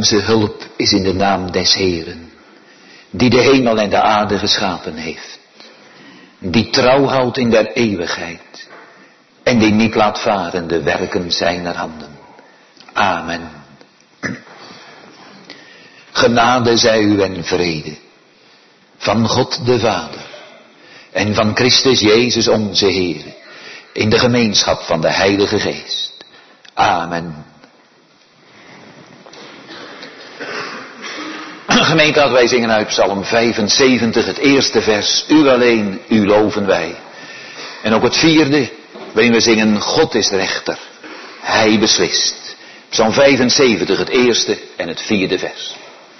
Onze hulp is in de naam des Heeren, die de hemel en de aarde geschapen heeft, die trouw houdt in der eeuwigheid en die niet laat varen de werken zijner handen. Amen. Genade zij u en vrede van God de Vader en van Christus Jezus onze Heer, in de gemeenschap van de Heilige Geest. Amen. Gemeente, wij zingen uit Psalm 75, het eerste vers. U alleen, u loven wij. En ook het vierde, waarin we zingen, God is rechter. Hij beslist. Psalm 75, het eerste en het vierde vers.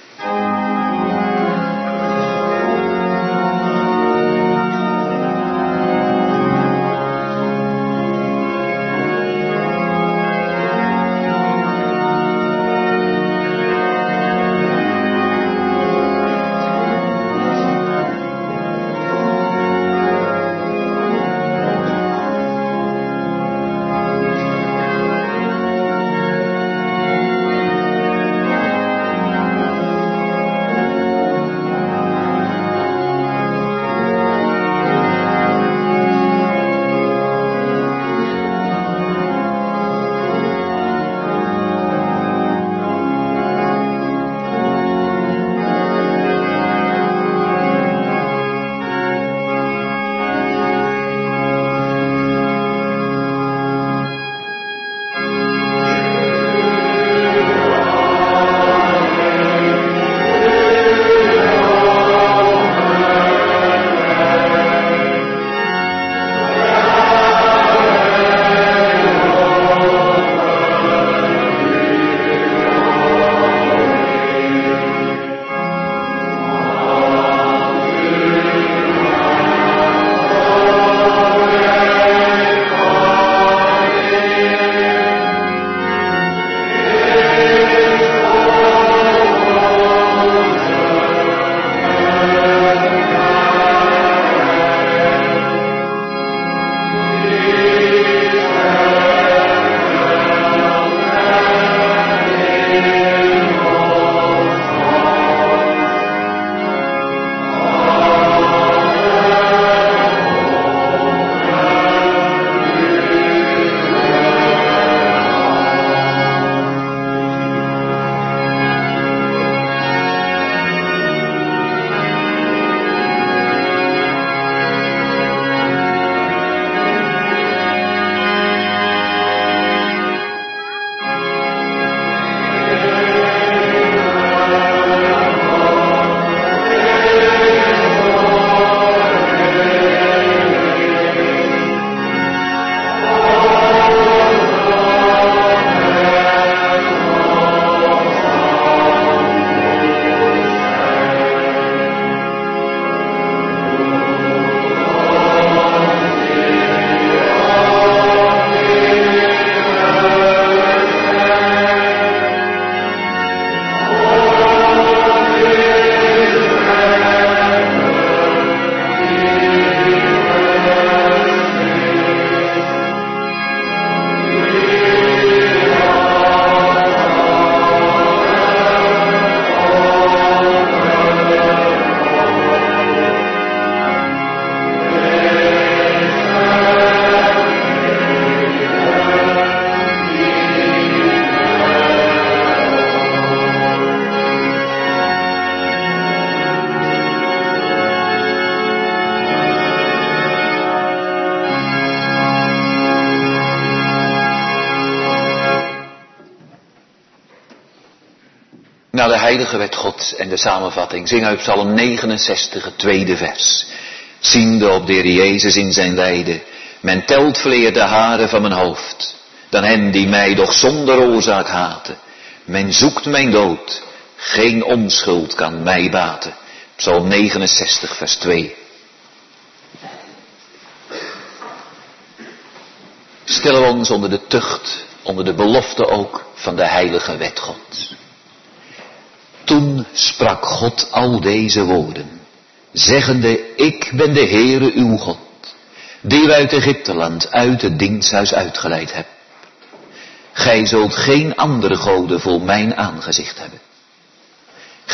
Naar de heilige wet God en de samenvatting. Zing uit Psalm 69, het tweede vers. Ziende op de Heer Jezus in zijn lijden. Men telt vleer de haren van mijn hoofd. Dan hen die mij doch zonder oorzaak haten. Men zoekt mijn dood. Geen onschuld kan mij baten. Psalm 69, vers 2. Stellen we ons onder de tucht, onder de belofte ook van de heilige wet God. Toen sprak God al deze woorden, zeggende, ik ben de Heere uw God, die u uit Egypteland, uit het diensthuis uitgeleid hebt. Gij zult geen andere goden voor mijn aangezicht hebben.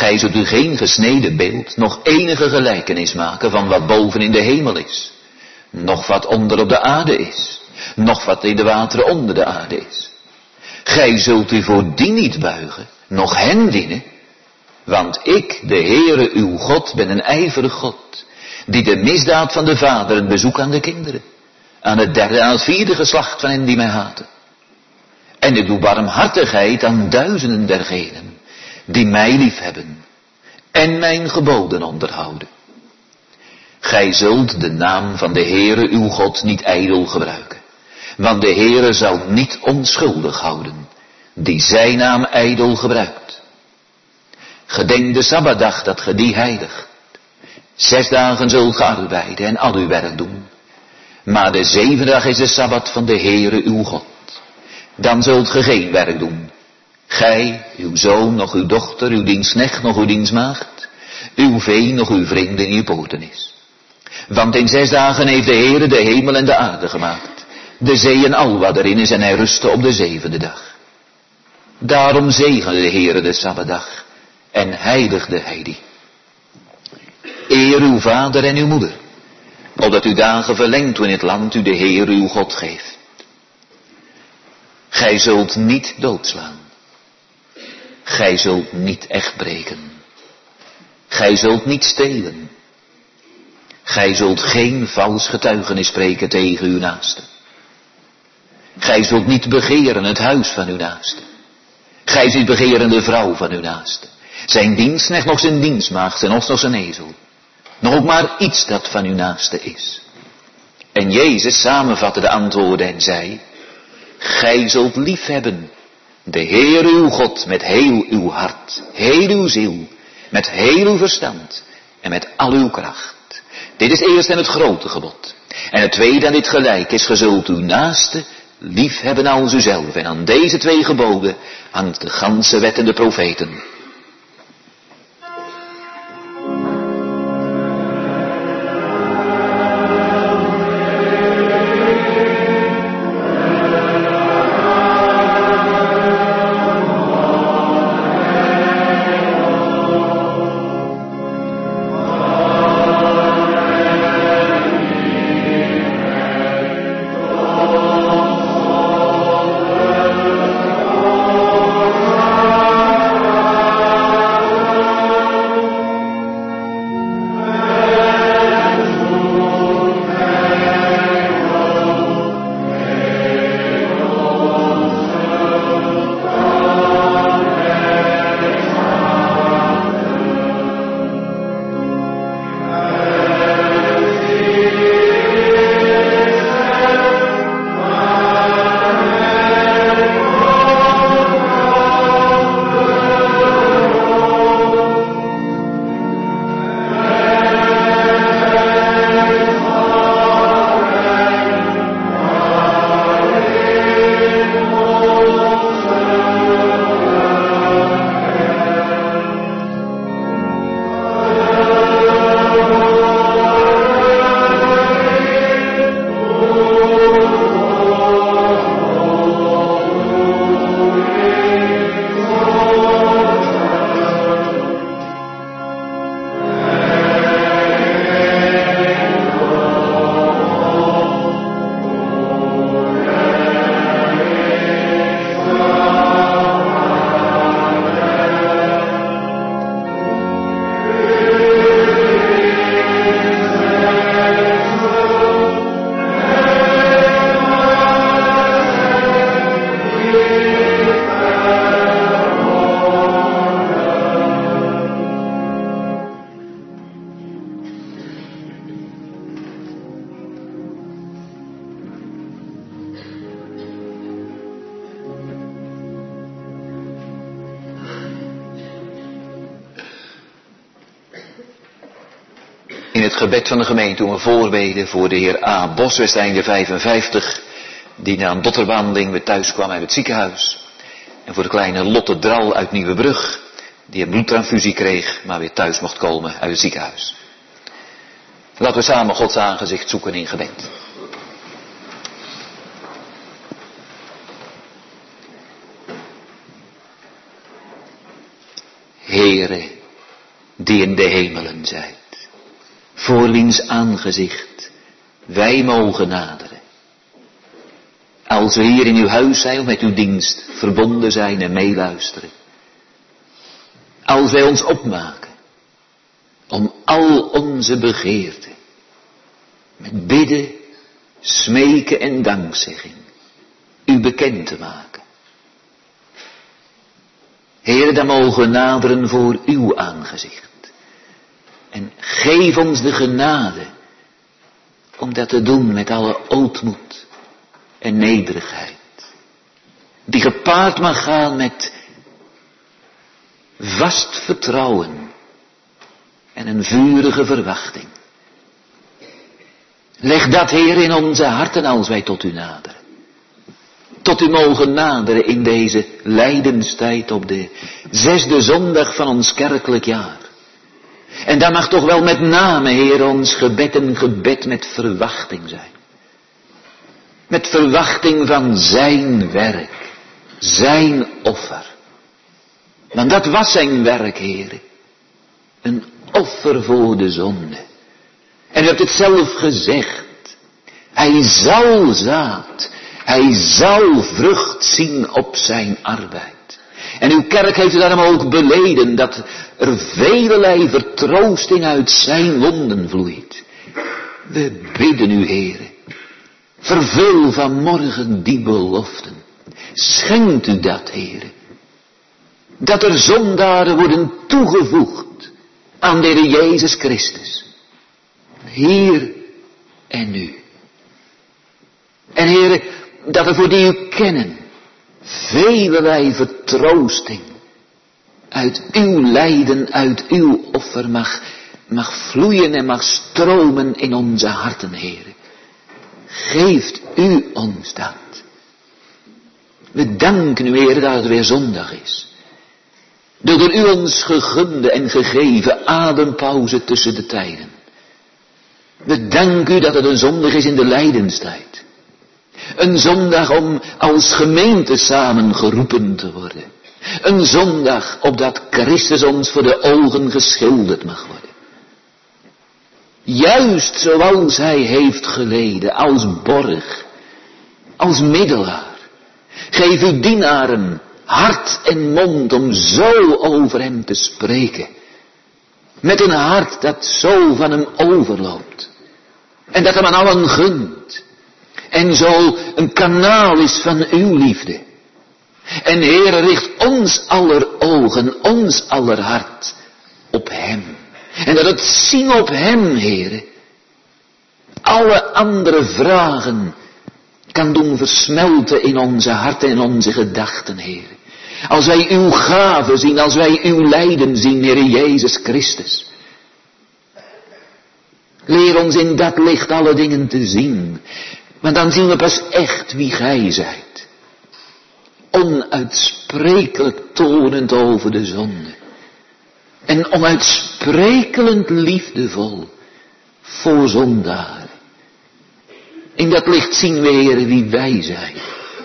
Gij zult u geen gesneden beeld, nog enige gelijkenis maken van wat boven in de hemel is, nog wat onder op de aarde is, nog wat in de wateren onder de aarde is. Gij zult u voor die niet buigen, nog hen dienen, want ik, de Heere uw God, ben een ijverig God, die de misdaad van de vaderen bezoek aan de kinderen, aan het derde en het vierde geslacht van hen die mij haten. En ik doe barmhartigheid aan duizenden dergenen, die mij liefhebben en mijn geboden onderhouden. Gij zult de naam van de Heere uw God niet ijdel gebruiken, want de Heere zal niet onschuldig houden, die zijn naam ijdel gebruikt. Gedenk de Sabbatdag dat ge die heiligt. 6 dagen zult ge arbeiden en al uw werk doen. Maar de 7e dag is de Sabbat van de Heere uw God. Dan zult ge geen werk doen. Gij, uw zoon, nog uw dochter, uw dienstknecht, nog uw dienstmaagd, uw vee, nog uw vriend in uw poortenis. Want in 6 dagen heeft de Heere de hemel en de aarde gemaakt, de zee en al wat erin is, en hij rustte op de 7e dag. Daarom zegende de Heere de Sabbatdag en heiligde hij die. Eer uw vader en uw moeder, opdat uw dagen verlengd in het land u de Heer uw God geeft. Gij zult niet doodslaan. Gij zult niet echt breken. Gij zult niet stelen. Gij zult geen vals getuigenis spreken tegen uw naaste. Gij zult niet begeren het huis van uw naaste. Gij zult begeren de vrouw van uw naaste, zijn dienstknecht, nog zijn dienstmaagd, zijn os, nog zijn ezel. Nog ook maar iets dat van uw naaste is. En Jezus samenvatte de antwoorden en zei: gij zult liefhebben de Heer uw God met heel uw hart, heel uw ziel, met heel uw verstand en met al uw kracht. Dit is eerst en het grote gebod. En het tweede aan dit gelijk is: ge zult uw naaste liefhebben als uzelf. En aan deze 2 geboden hangt de ganse wet en de profeten. In het gebed van de gemeente doen we voorbeden voor de heer A. Boswesteinde 55, die na een dotterwandeling weer thuis kwam uit het ziekenhuis. En voor de kleine Lotte Dral uit Nieuwebrug, die een bloedtransfusie kreeg, maar weer thuis mocht komen uit het ziekenhuis. Laten we samen Gods aangezicht zoeken in gebed. Heere, die in de hemelen zijt, voor wiens aangezicht wij mogen naderen. Als we hier in uw huis zijn of met uw dienst verbonden zijn en meeluisteren. Als wij ons opmaken om al onze begeerten met bidden, smeken en dankzegging u bekend te maken. Heer, dan mogen we naderen voor uw aangezicht. En geef ons de genade om dat te doen met alle ootmoed en nederigheid. Die gepaard mag gaan met vast vertrouwen en een vurige verwachting. Leg dat, Heer, in onze harten als wij tot u naderen. Tot u mogen naderen in deze lijdenstijd op de 6e zondag van ons kerkelijk jaar. En daar mag toch wel met name, Heer, ons gebed een gebed met verwachting zijn. Met verwachting van zijn werk, zijn offer. Want dat was zijn werk, Heer. Een offer voor de zonde. En u hebt het zelf gezegd. Hij zal zaad, hij zal vrucht zien op zijn arbeid. En uw kerk heeft u daarom ook beleden dat er velelei vertroosting uit zijn wonden vloeit. We bidden u, Heere, vervul vanmorgen die beloften. Schenkt u dat, Heere. Dat er zondaren worden toegevoegd aan de Heer Jezus Christus. Hier en nu. En Heere, dat er voor die u kennen velelei vertroosting uit uw lijden, uit uw offer mag vloeien en mag stromen in onze harten, Heere. Geeft u ons dat. We danken u, Heere, dat het weer zondag is. Door u ons gegunde en gegeven adempauze tussen de tijden. We danken u dat het een zondag is in de lijdenstijd. Een zondag om als gemeente samen geroepen te worden. Een zondag opdat Christus ons voor de ogen geschilderd mag worden. Juist zoals hij heeft geleden, als borg, als middelaar. Geef uw dienaren hart en mond om zo over hem te spreken. Met een hart dat zo van hem overloopt. En dat hem aan allen gunt. En zo een kanaal is van uw liefde. En Heere, richt ons aller ogen, ons aller hart op hem. En dat het zien op hem, Heere, alle andere vragen kan doen versmelten in onze harten en onze gedachten, Heere. Als wij uw gave zien, als wij uw lijden zien, Heere Jezus Christus. Leer ons in dat licht alle dingen te zien. Want dan zien we pas echt wie gij zijt. Onuitsprekelijk toornend over de zonde. En onuitsprekelijk liefdevol voor zondaren. In dat licht zien we, Heere, wie wij zijn.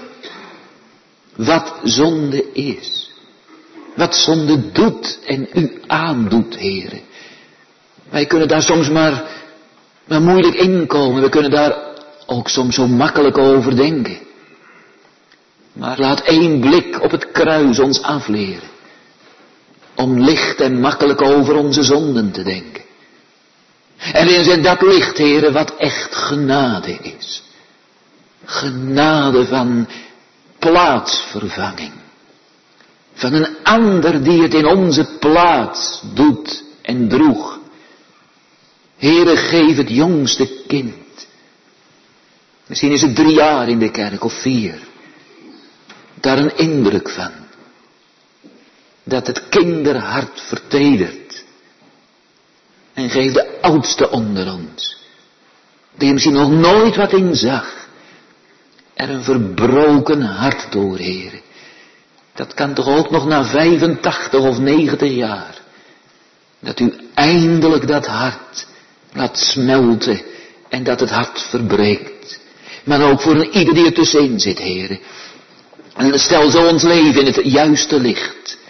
Wat zonde is. Wat zonde doet en u aandoet, Heere. Wij kunnen daar soms maar moeilijk inkomen. We kunnen daar ook soms zo makkelijk over denken. Maar laat één blik op het kruis ons afleren. Om licht en makkelijk over onze zonden te denken. En in dat licht, Heere, wat echt genade is. Genade van plaatsvervanging. Van een ander die het in onze plaats doet en droeg. Heere, geef het jongste kind. Misschien is het 3 jaar in de kerk of 4. Daar een indruk van. Dat het kinderhart vertedert. En geef de oudste onder ons. Die er misschien nog nooit wat in zag. Er een verbroken hart door, Heere. Dat kan toch ook nog na 85 of 90 jaar. Dat u eindelijk dat hart laat smelten. En dat het hart verbreekt. Maar ook voor een ieder die er tussenin zit, Heere. En stel zo ons leven in het juiste licht.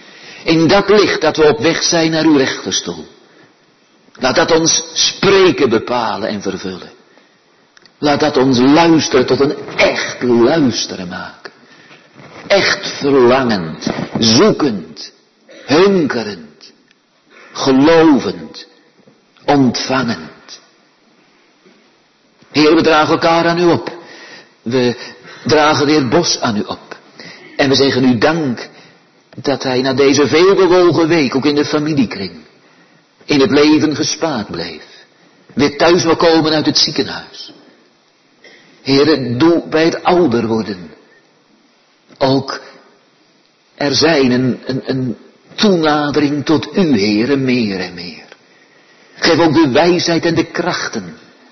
In dat licht dat we op weg zijn naar uw rechterstoel. Laat dat ons spreken bepalen en vervullen. Laat dat ons luisteren tot een echt luisteren maken. Echt verlangend, zoekend, hunkerend, gelovend, ontvangend. Heer, we dragen elkaar aan u op. We dragen de heer Bos aan u op. En we zeggen u dank dat hij na deze veelbewogen week ook in de familiekring, in het leven gespaard bleef. Weer thuis wil komen uit het ziekenhuis. Heere, doe bij het ouder worden ook er zijn een toenadering tot u, Heere, meer en meer. Geef ook de wijsheid en de krachten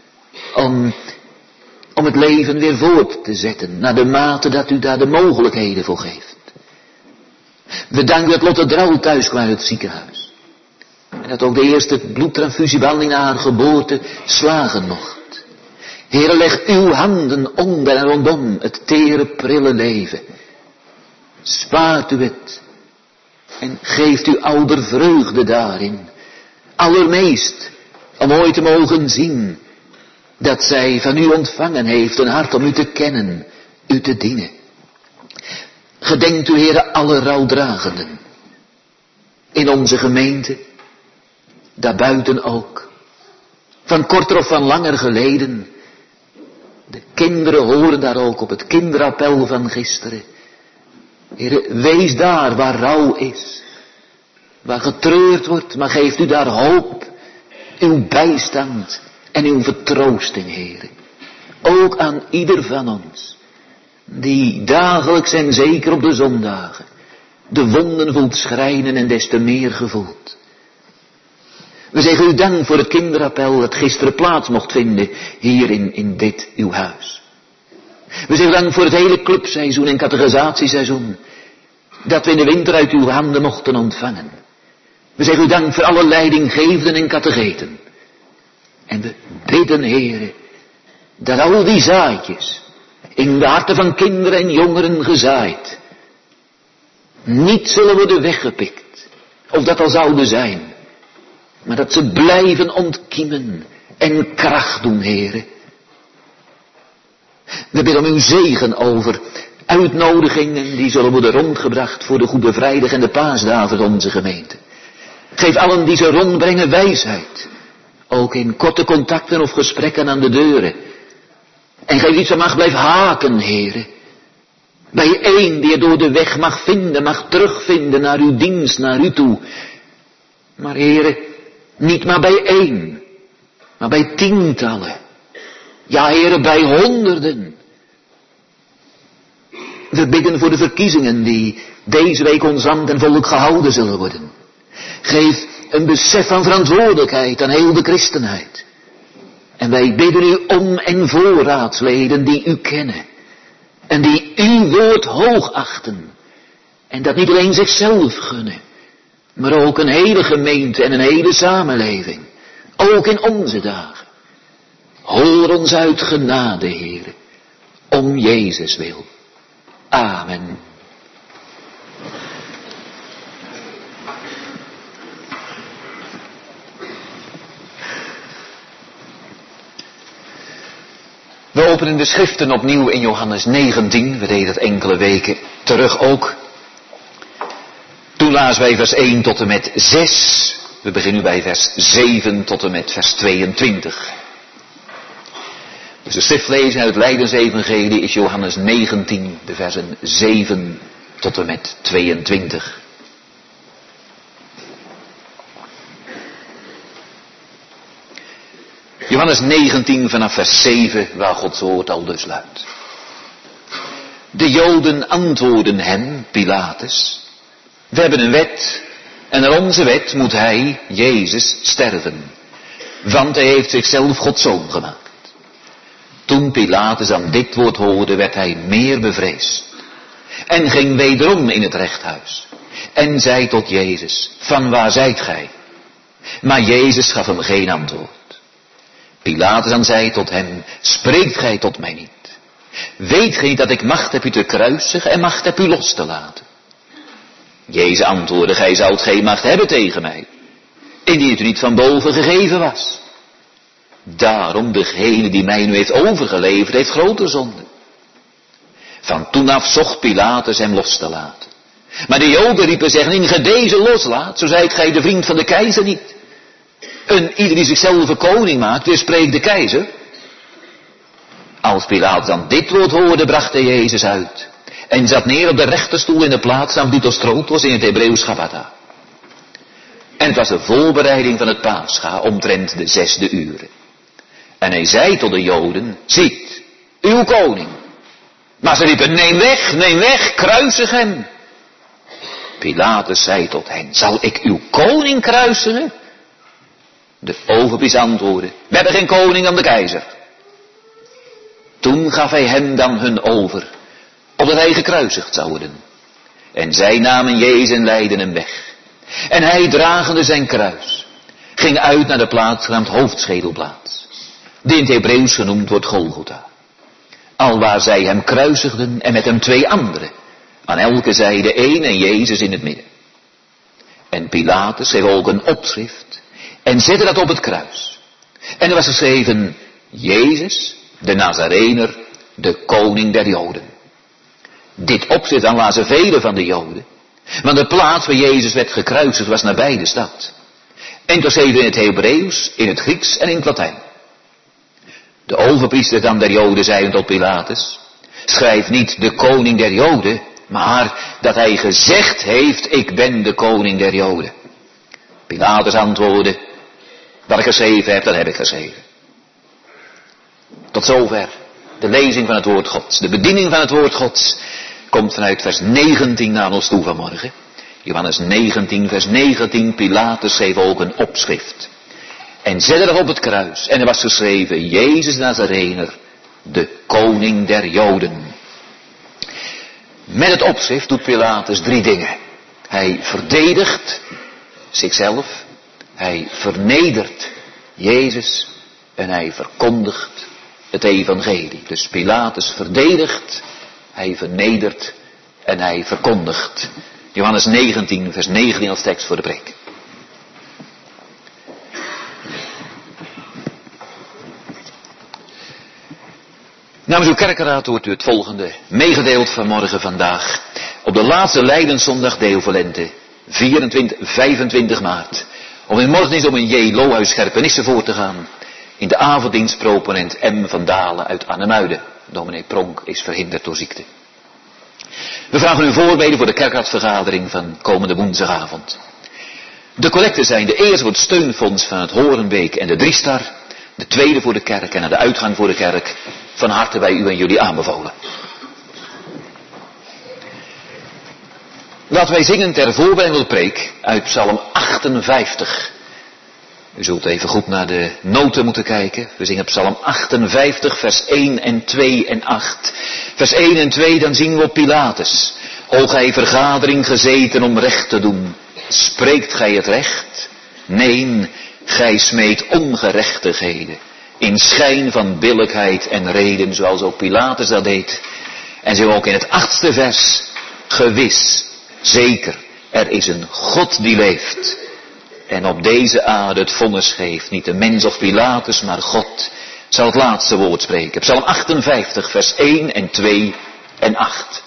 om het leven weer voort te zetten, naar de mate dat u daar de mogelijkheden voor geeft. We danken dat Lotte Drouw thuis kwam uit het ziekenhuis. En dat ook de eerste bloedtransfusiebehandeling na haar geboorte slagen mocht. Heere, leg uw handen onder en rondom het tere, prille leven. Spaart u het en geeft uw ouder vreugde daarin. Allermeest om ooit te mogen zien dat zij van u ontvangen heeft een hart om u te kennen, u te dienen. Gedenkt u, Heere, alle rouwdragenden in onze gemeente, daarbuiten ook, van korter of van langer geleden. De kinderen horen daar ook op het kinderappel van gisteren. Heere, wees daar waar rouw is, waar getreurd wordt, maar geeft u daar hoop, uw bijstand en uw vertroosting, Heere. Ook aan ieder van ons, die dagelijks en zeker op de zondagen de wonden voelt schrijnen en des te meer gevoeld. We zeggen u dank voor het kinderappel dat gisteren plaats mocht vinden hier in dit uw huis. We zeggen dank voor het hele clubseizoen en catechisatieseizoen dat we in de winter uit uw handen mochten ontvangen. We zeggen u dank voor alle leidinggevenden en catecheten. En we bidden, Heere, dat al die zaadjes in de harten van kinderen en jongeren gezaaid niet zullen worden weggepikt, of dat al zouden zijn, maar dat ze blijven ontkiemen en kracht doen, Heere. We bidden om uw zegen over uitnodigingen die zullen worden rondgebracht voor de Goede Vrijdag en de Paasdagen van onze gemeente. Geef allen die ze rondbrengen wijsheid, ook in korte contacten of gesprekken aan de deuren. En geef iets dat mag blijven haken, Heere. Bij één die je door de weg mag vinden, mag terugvinden naar uw dienst, naar u toe. Maar Heere, niet maar bij één, maar bij tientallen. Ja, Heere, bij honderden. We bidden voor de verkiezingen die deze week ons land en volk gehouden zullen worden. Geef een besef van verantwoordelijkheid aan heel de christenheid. En wij bidden u om en voor raadsleden die u kennen. En die uw woord hoog achten. En dat niet alleen zichzelf gunnen, maar ook een hele gemeente en een hele samenleving. Ook in onze dagen. Hoor ons uit genade, Heere, om Jezus wil. Amen. We openen de schriften opnieuw in Johannes 19. We deden dat enkele weken terug ook. Toen lazen wij vers 1 tot en met 6. We beginnen nu bij vers 7 tot en met vers 22. Dus de schriftlezing uit het Lijdensevangelie is Johannes 19, de versen 7 tot en met 22. Johannes 19 vanaf vers 7, waar Gods woord al dus luidt. De Joden antwoorden hem, Pilatus: we hebben een wet en naar onze wet moet hij, Jezus, sterven. Want hij heeft zichzelf Gods zoon gemaakt. Toen Pilatus aan dit woord hoorde, werd hij meer bevreesd. En ging wederom in het rechthuis. En zei tot Jezus: van waar zijt gij? Maar Jezus gaf hem geen antwoord. Pilatus dan zei tot hem: spreekt gij tot mij niet? Weet gij niet dat ik macht heb u te kruisigen en macht heb u los te laten? Jezus antwoordde, gij zoudt geen macht hebben tegen mij, indien het u niet van boven gegeven was. Daarom, degene die mij nu heeft overgeleverd, heeft grote zonde. Van toen af zocht Pilatus hem los te laten. Maar de Joden riepen, zeggen, indien gij deze loslaat, zo zijt gij de vriend van de keizer niet. Een ieder die zichzelf koning maakt, dus spreekt de keizer. Als Pilatus dan dit woord hoorde, bracht hij Jezus uit. En zat neer op de rechterstoel in de plaatsnaam die tot stroot was in het Hebreeuws Gabbatha. En het was de voorbereiding van het Pascha, omtrent de 6e uur. En hij zei tot de Joden, ziet, uw koning. Maar ze riepen, neem weg, kruisig hem. Pilatus zei tot hen, zal ik uw koning kruisigen? De overpriester antwoordde, we hebben geen koning dan de keizer. Toen gaf hij hem dan hun over, opdat hij gekruisigd zou worden. En zij namen Jezus en leidden hem weg. En hij, dragende zijn kruis, ging uit naar de plaats genaamd Hoofdschedelplaats, die in het Hebreeuws genoemd wordt Golgotha. Alwaar zij hem kruisigden en met hem 2 anderen, aan elke zijde 1 en Jezus in het midden. En Pilatus schreef ook een opschrift en zette dat op het kruis. En er was geschreven, Jezus, de Nazarener, de koning der Joden. Dit opschrift dan lazen velen van de Joden, want de plaats waar Jezus werd gekruisigd was nabij de stad. En het was geschreven in het Hebreeuws, in het Grieks en in het Latijn. De overpriester dan der Joden zeiden tot Pilatus, schrijf niet de koning der Joden, maar dat hij gezegd heeft, ik ben de koning der Joden. Pilatus antwoordde, wat ik geschreven heb, dat heb ik geschreven. Tot zover de lezing van het woord Gods. De bediening van het woord Gods komt vanuit vers 19 naar ons toe vanmorgen. Johannes 19, vers 19, Pilatus schreef ook een opschrift. En zette dat op het kruis. En er was geschreven, Jezus Nazarener, de koning der Joden. Met het opschrift doet Pilatus 3 dingen. Hij verdedigt zichzelf, hij vernedert Jezus en hij verkondigt het evangelie. Dus Pilatus verdedigt, hij vernedert en hij verkondigt. Johannes 19, vers 19 als tekst voor de preek. Namens uw kerkenraad wordt u het volgende meegedeeld vanmorgen vandaag. Op de laatste Lijdenszondag deel voor lente, 25 maart. Om in morgendienst om een J. Lohuis Scherpenisse voor te gaan. In de avonddienst proponent M. van Dalen uit Arnhemuiden. Dominee Pronk is verhinderd door ziekte. We vragen u voorbeden voor de kerkraadvergadering van komende woensdagavond. De collecten zijn de eerste voor het steunfonds van het Horenbeek en de Driestar. De tweede voor de kerk en aan de uitgang voor de kerk. Van harte bij u en jullie aanbevolen. Laten wij zingen ter voorbereiding van de preek uit Psalm 58. U zult even goed naar de noten moeten kijken. We zingen Psalm 58, vers 1 en 2 en 8. Vers 1 en 2, dan zien we op Pilatus. O gij vergadering gezeten om recht te doen. Spreekt gij het recht? Nee, gij smeet ongerechtigheden. In schijn van billijkheid en reden, zoals ook Pilatus dat deed. En zo ook in het 8e vers. Gewis, zeker, er is een God die leeft. En op deze aarde het vonnis geeft. Niet de mens of Pilatus, maar God zal het laatste woord spreken. Psalm 58, vers 1 en 2 en 8.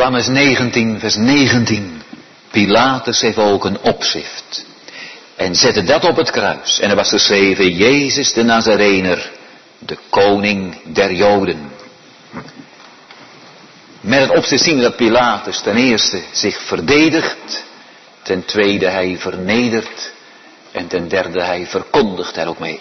Johannes 19, vers 19. Pilatus heeft ook een opschrift. En zette dat op het kruis. En er was geschreven, Jezus de Nazarener, de koning der Joden. Met het opschrift zien we dat Pilatus ten eerste zich verdedigt. Ten tweede hij vernedert. En ten derde hij verkondigt er ook mee.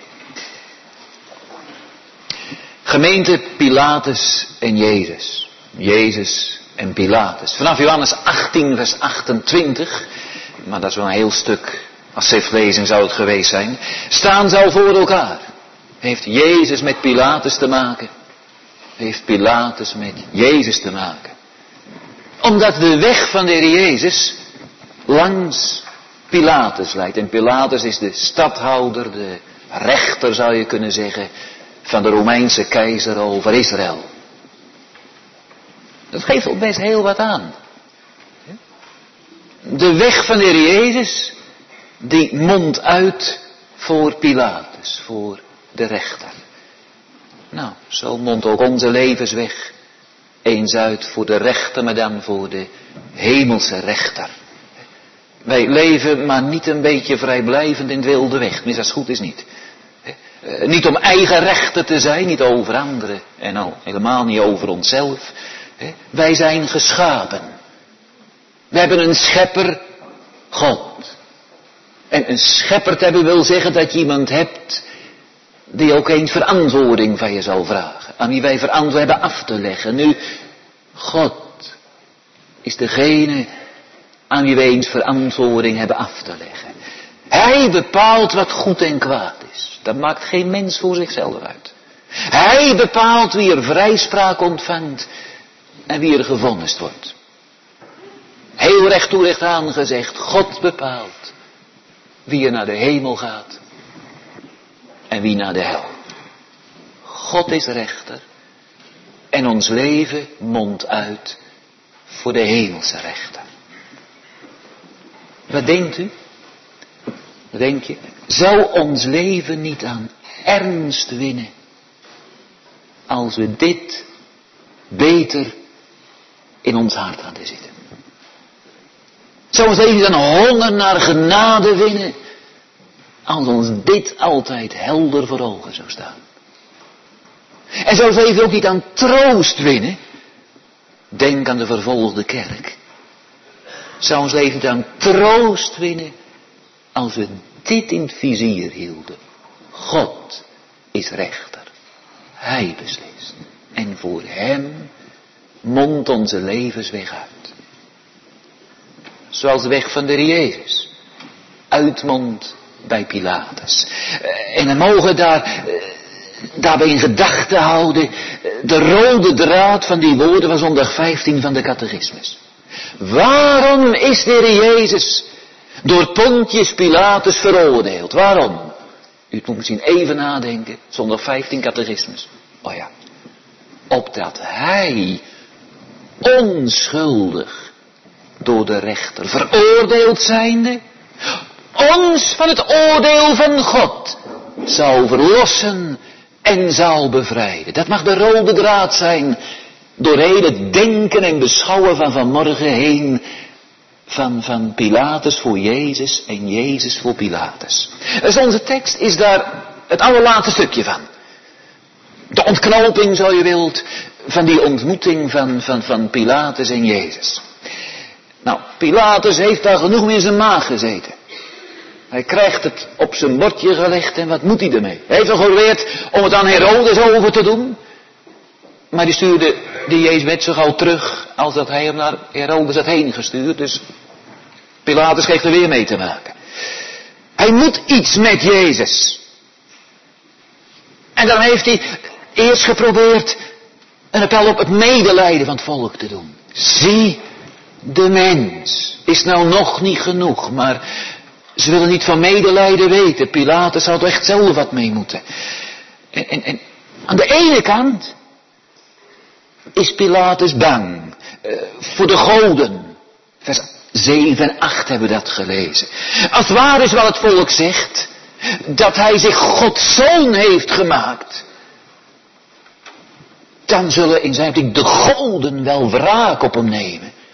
Gemeente Pilatus en Jezus. Jezus en Pilatus. Vanaf Johannes 18 vers 28. Maar dat is wel een heel stuk. Als schriftlezing zou het geweest zijn. Staan ze al voor elkaar. Heeft Jezus met Pilatus te maken? Heeft Pilatus met Jezus te maken? Omdat de weg van de Heer Jezus langs Pilatus leidt. En Pilatus is de stadhouder, de rechter zou je kunnen zeggen, van de Romeinse keizer over Israël. Dat geeft wel best heel wat aan. De weg van de Heer Jezus, die mondt uit voor Pilatus, voor de rechter. Nou, zo mondt ook onze levensweg eens uit voor de rechter, maar dan voor de hemelse rechter. Wij leven maar niet een beetje vrijblijvend in het wilde weg, tenminste als het goed is niet. Niet om eigen rechter te zijn, niet over anderen en al helemaal niet over onszelf. Wij zijn geschapen. We hebben een schepper, God. En een schepper te hebben wil zeggen dat je iemand hebt die ook eens verantwoording van je zal vragen. Aan wie wij verantwoording hebben af te leggen. Nu, God is degene aan wie wij eens verantwoording hebben af te leggen. Hij bepaalt wat goed en kwaad is. Dat maakt geen mens voor zichzelf uit. Hij bepaalt wie er vrijspraak ontvangt en wie er gevonnist wordt. Heel recht toe recht aan gezegd, God bepaalt wie er naar de hemel gaat en wie naar de hel. God is rechter en ons leven mondt uit voor de hemelse rechter. Wat denkt u? Wat denk je? Zou ons leven niet aan ernst winnen als we dit beter in ons hart hadden zitten? Zou ons leven niet aan honger naar genade winnen als ons dit altijd helder voor ogen zou staan? En zou ons leven ook niet aan troost winnen? Denk aan de vervolgde kerk. Zou ons leven niet aan troost winnen als we dit in het vizier hielden? God is rechter. Hij beslist. En voor hem mondt onze levensweg uit. Zoals de weg van de Heer Jezus uitmondt bij Pilatus. En we mogen daarbij in gedachten houden de rode draad van die woorden van zondag 15 van de catechismus. Waarom is de Heer Jezus door Pontius Pilatus veroordeeld? Waarom? U moet misschien even nadenken. Zondag 15 catechismus. Oh ja. Opdat hij onschuldig door de rechter veroordeeld zijnde ons van het oordeel van God zou verlossen en zou bevrijden. Dat mag de rode draad zijn doorheen het denken en beschouwen van vanmorgen heen van Pilatus voor Jezus en Jezus voor Pilatus. Dus onze tekst is daar het allerlaatste stukje van. De ontknoping, zo je wilt, van die ontmoeting van Pilatus en Jezus. Nou, Pilatus heeft daar genoeg in zijn maag gezeten. Hij krijgt het op zijn bordje gelegd en wat moet hij ermee? Hij heeft al geprobeerd om het aan Herodes over te doen. Maar die stuurde die Jezus net zo gauw terug als dat hij hem naar Herodes had heen gestuurd. Dus Pilatus kreeg er weer mee te maken. Hij moet iets met Jezus. En dan heeft hij eerst geprobeerd een appel op het medelijden van het volk te doen. Zie de mens. Is nou nog niet genoeg, maar ze willen niet van medelijden weten. Pilatus zou er echt zelf wat mee moeten. En aan de ene kant is Pilatus bang voor de goden. Vers 7 en 8 hebben we dat gelezen. Als het waar is wat het volk zegt, dat hij zich Gods zoon heeft gemaakt, dan zullen in zijn optiek de goden wel wraak op hem nemen.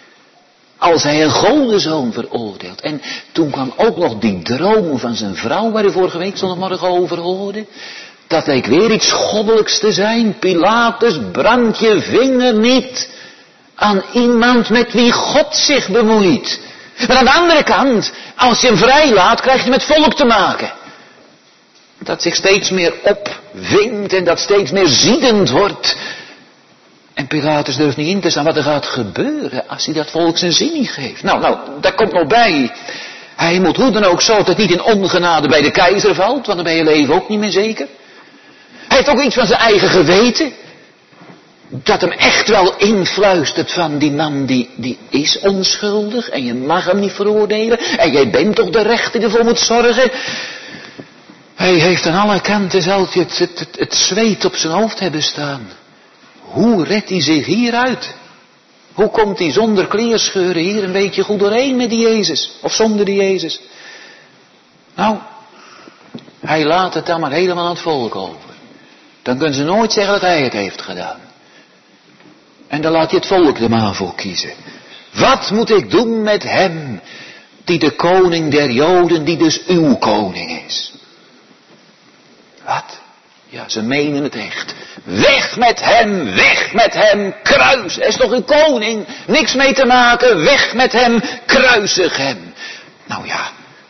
als hij een godenzoon veroordeelt. En toen kwam ook nog die droom van zijn vrouw, waar u vorige week zondagmorgen over hoorde. Dat leek weer iets goddelijks te zijn. Pilatus, brand je vinger niet aan iemand met wie God zich bemoeit. Maar aan de andere kant, als je hem vrijlaat, krijg je met volk te maken. Dat zich steeds meer opwingt en dat steeds meer ziedend wordt. En Pilatus durft niet in te staan wat er gaat gebeuren als hij dat volk zijn zin niet geeft. Nou, daar komt nog bij. Hij moet hoe dan ook zo dat het niet in ongenade bij de keizer valt, want dan ben je leven ook niet meer zeker. Hij heeft ook iets van zijn eigen geweten. Dat hem echt wel influistert van die man die is onschuldig en je mag hem niet veroordelen. En jij bent toch de rechter die ervoor moet zorgen. Hij heeft aan alle kanten zelfs het zweet op zijn hoofd hebben staan. Hoe redt hij zich hieruit? Hoe komt hij zonder kleerscheuren hier een beetje goed doorheen met die Jezus? Of zonder die Jezus? Nou, hij laat het dan maar helemaal aan het volk over. Dan kunnen ze nooit zeggen dat hij het heeft gedaan. En dan laat je het volk er maar voor kiezen. Wat moet ik doen met hem, die de koning der Joden, die dus uw koning is? Wat? Ja, ze menen het echt. Weg met hem, kruis. Hij is toch uw koning? Niks mee te maken, weg met hem, kruisig hem. Nou ja,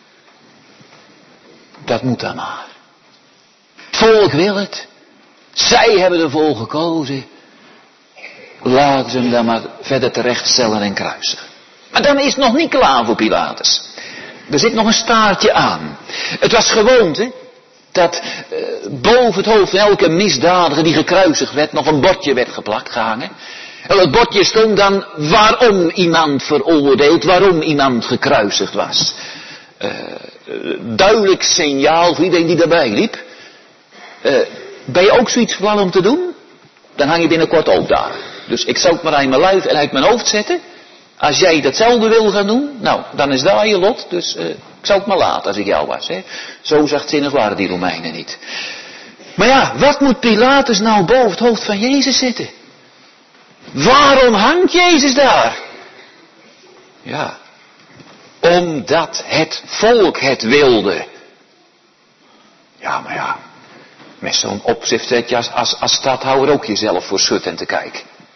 dat moet dan maar. Het volk wil het. Zij hebben ervoor gekozen. Laten ze hem dan maar verder terechtstellen en kruisigen. Maar dan is het nog niet klaar voor Pilatus. Er zit nog een staartje aan. Het was gewoonte dat boven het hoofd van elke misdadiger die gekruisigd werd nog een bordje werd gehangen. En dat bordje stond dan waarom iemand veroordeeld, waarom iemand gekruisigd was. Duidelijk signaal voor iedereen die daarbij liep. Ben je ook zoiets van plan om te doen? Dan hang je binnenkort ook daar. Dus ik zou het maar aan mijn lijf en uit mijn hoofd zetten. Als jij datzelfde wil gaan doen, nou, dan is daar je lot. Dus ik zou het maar laten als ik jou was. Hè. Zo zachtzinnig waren die Romeinen niet. Maar ja, wat moet Pilatus nou boven het hoofd van Jezus zitten? Waarom hangt Jezus daar? Ja, omdat het volk het wilde. Ja, maar ja, met zo'n opzicht zet je als stadhouder ook jezelf voor schut en te kijken.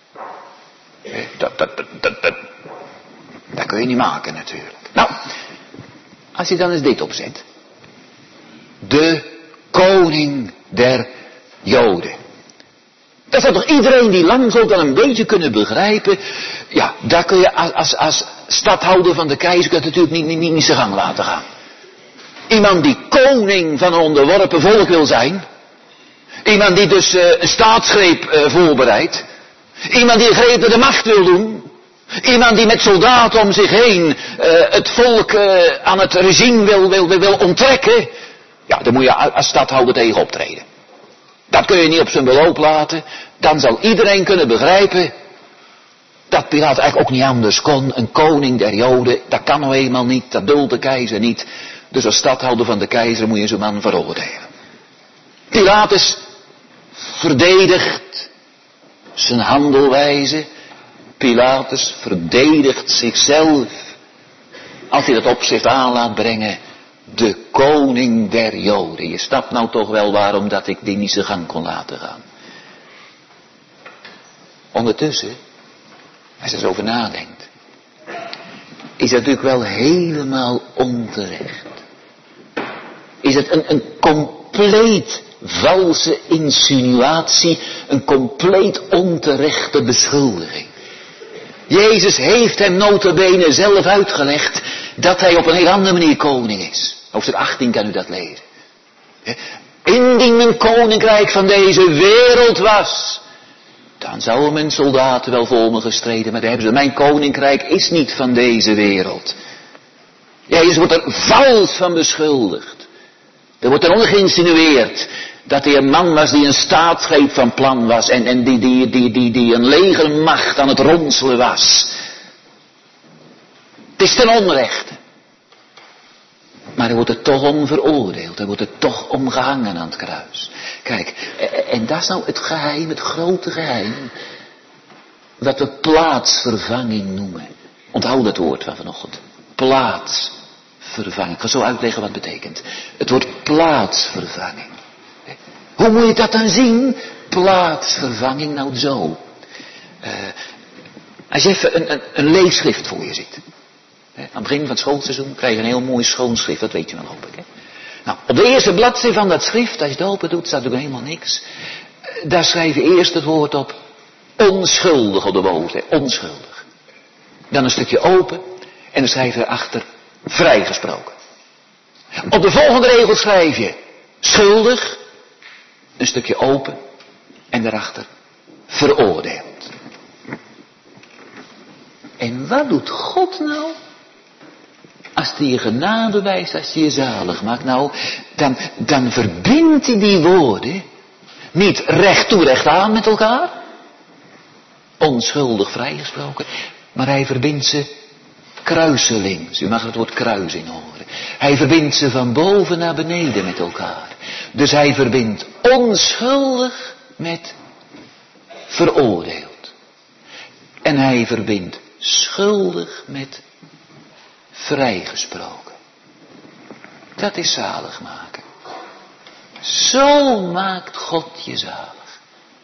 Dat kun je niet maken natuurlijk. Nou, als je dan eens dit opzet. De koning der Joden. Dat zou toch iedereen die lang zo dan een beetje kunnen begrijpen. Ja, daar kun je als stadhouder van de keizer kun je natuurlijk niet zijn gang laten gaan. Iemand die koning van een onderworpen volk wil zijn. Iemand die dus een staatsgreep voorbereidt. Iemand die een greep naar de macht wil doen. Iemand die met soldaten om zich heen het volk aan het regime wil onttrekken. Ja, daar moet je als stadhouder tegen optreden. Dat kun je niet op zijn beloop laten. Dan zou iedereen kunnen begrijpen dat Pilatus eigenlijk ook niet anders kon. Een koning der Joden, dat kan nou eenmaal niet. Dat duldt de keizer niet. Dus als stadhouder van de keizer moet je zo'n man veroordelen. Pilatus verdedigt zijn handelwijze. Pilatus verdedigt zichzelf. Als hij dat opzicht aan laat brengen. De koning der Joden. Je snapt nou toch wel waarom dat ik die niet zijn gang kon laten gaan. Ondertussen, als je er eens over nadenkt. Is het natuurlijk wel helemaal onterecht. Is het een compleet valse insinuatie. Een compleet onterechte beschuldiging. Jezus heeft hem nota bene zelf uitgelegd dat hij op een heel andere manier koning is. Hoofdstuk 18 kan u dat lezen. Indien mijn koninkrijk van deze wereld was, dan zouden mijn soldaten wel voor me gestreden. Maar daar hebben ze, mijn koninkrijk is niet van deze wereld. Jezus wordt er vals van beschuldigd. Er wordt eronder geïnsinueerd dat hij een man was die een staatsgreep van plan was. En die een legermacht aan het ronselen was. Het is ten onrechte. Maar hij wordt er toch om veroordeeld. Hij wordt er toch om gehangen aan het kruis. Kijk, en dat is nou het geheim, het grote geheim. Wat we plaatsvervanging noemen. Onthoud dat woord van vanochtend. Plaatsvervanging. Ik ga zo uitleggen wat het betekent. Het woord plaatsvervanging. Hoe moet je dat dan zien? Plaatsvervanging, nou zo. Als je even een leesschrift voor je ziet. Aan het begin van het schoolseizoen krijg je een heel mooi schoon schrift, dat weet je wel hoop ik. Hè? Nou, op de eerste bladzijde van dat schrift, als je het open doet, staat natuurlijk helemaal niks. Daar schrijf je eerst het woord op onschuldig op de boven, onschuldig. Dan een stukje open en dan schrijf je erachter vrijgesproken. Op de volgende regel schrijf je schuldig, een stukje open en daarachter veroordeeld. En wat doet God nou? Als hij je genade wijst, als hij je zalig maakt, nou, dan verbindt hij die woorden niet recht toe recht aan met elkaar, onschuldig vrijgesproken, maar hij verbindt ze kruiselings. U mag het woord kruis in horen. Hij verbindt ze van boven naar beneden met elkaar. Dus hij verbindt onschuldig met veroordeeld. En hij verbindt schuldig met vrijgesproken. Dat is zalig maken. Zo maakt God je zalig.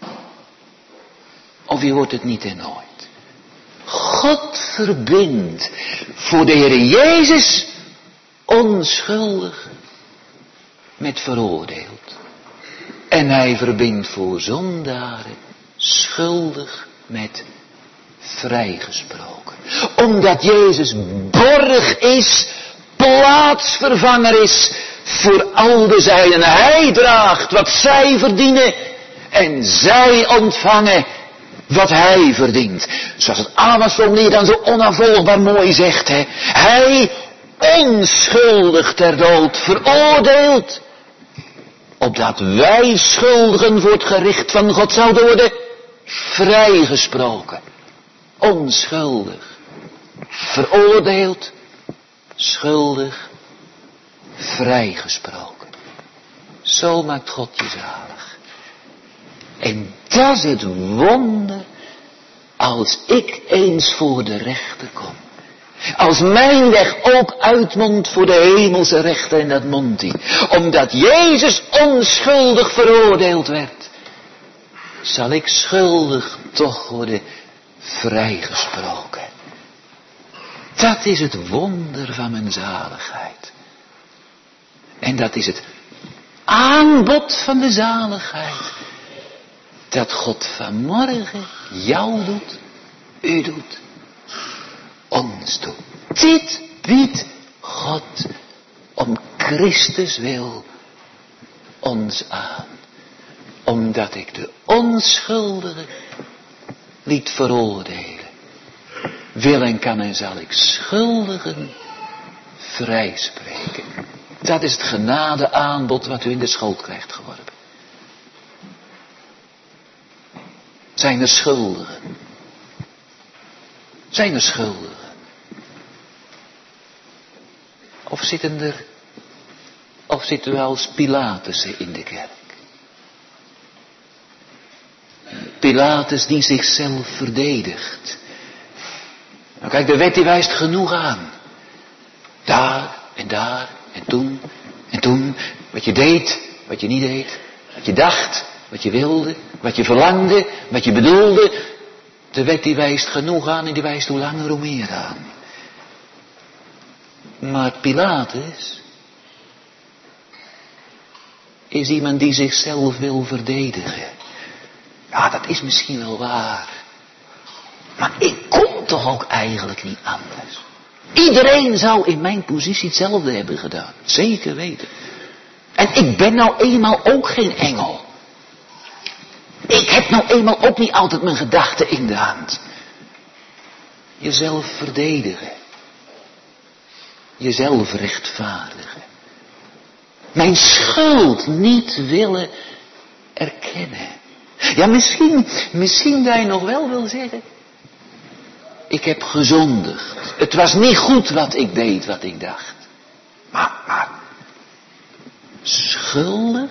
Of je wordt het niet en nooit. God verbindt voor de Heer Jezus onschuldig met veroordeeld. En hij verbindt voor zondaren schuldig met vrijgesproken. Omdat Jezus borg is, plaatsvervanger is voor al de zijnen. Hij draagt wat zij verdienen en zij ontvangen wat hij verdient. Zoals het Amos-formulier dan zo onafvolgbaar mooi zegt. Hè? Hij onschuldig ter dood veroordeeld. Opdat wij schuldigen voor het gericht van God zouden worden vrijgesproken. Onschuldig. Veroordeeld. Schuldig. Vrijgesproken. Zo maakt God je zalig. En dat is het wonder als ik eens voor de rechter kom. Als mijn weg ook uitmondt voor de hemelse rechter en dat mondt hij. Omdat Jezus onschuldig veroordeeld werd, zal ik schuldig toch worden vrijgesproken. Dat is het wonder van mijn zaligheid. En dat is het aanbod van de zaligheid. Dat God vanmorgen jou doet, u doet, ons doet. Dit biedt God om Christus wil ons aan. Omdat ik de onschuldige liet veroordelen. Wil en kan en zal ik schuldigen vrijspreken. Dat is het genadeaanbod wat u in de schoot krijgt geworpen. Zijn er schuldigen? Zijn er schuldigen? Of zitten we als Pilatussen in de kerk? Pilatus die zichzelf verdedigt. Nou kijk, de wet die wijst genoeg aan. Daar en daar en toen en toen. Wat je deed, wat je niet deed. Wat je dacht, wat je wilde, wat je verlangde, wat je bedoelde. De wet die wijst genoeg aan en die wijst hoe langer hoe meer aan. Maar Pilatus is iemand die zichzelf wil verdedigen. Ja, dat is misschien wel waar. Maar ik kon toch ook eigenlijk niet anders. Iedereen zou in mijn positie hetzelfde hebben gedaan. Zeker weten. En ik ben nou eenmaal ook geen engel. Ik heb nou eenmaal ook niet altijd mijn gedachten in de hand. Jezelf verdedigen. Jezelf rechtvaardigen. Mijn schuld niet willen erkennen. Ja, misschien dat je nog wel wil zeggen. Ik heb gezondigd. Het was niet goed wat ik deed, wat ik dacht. Maar schuldig?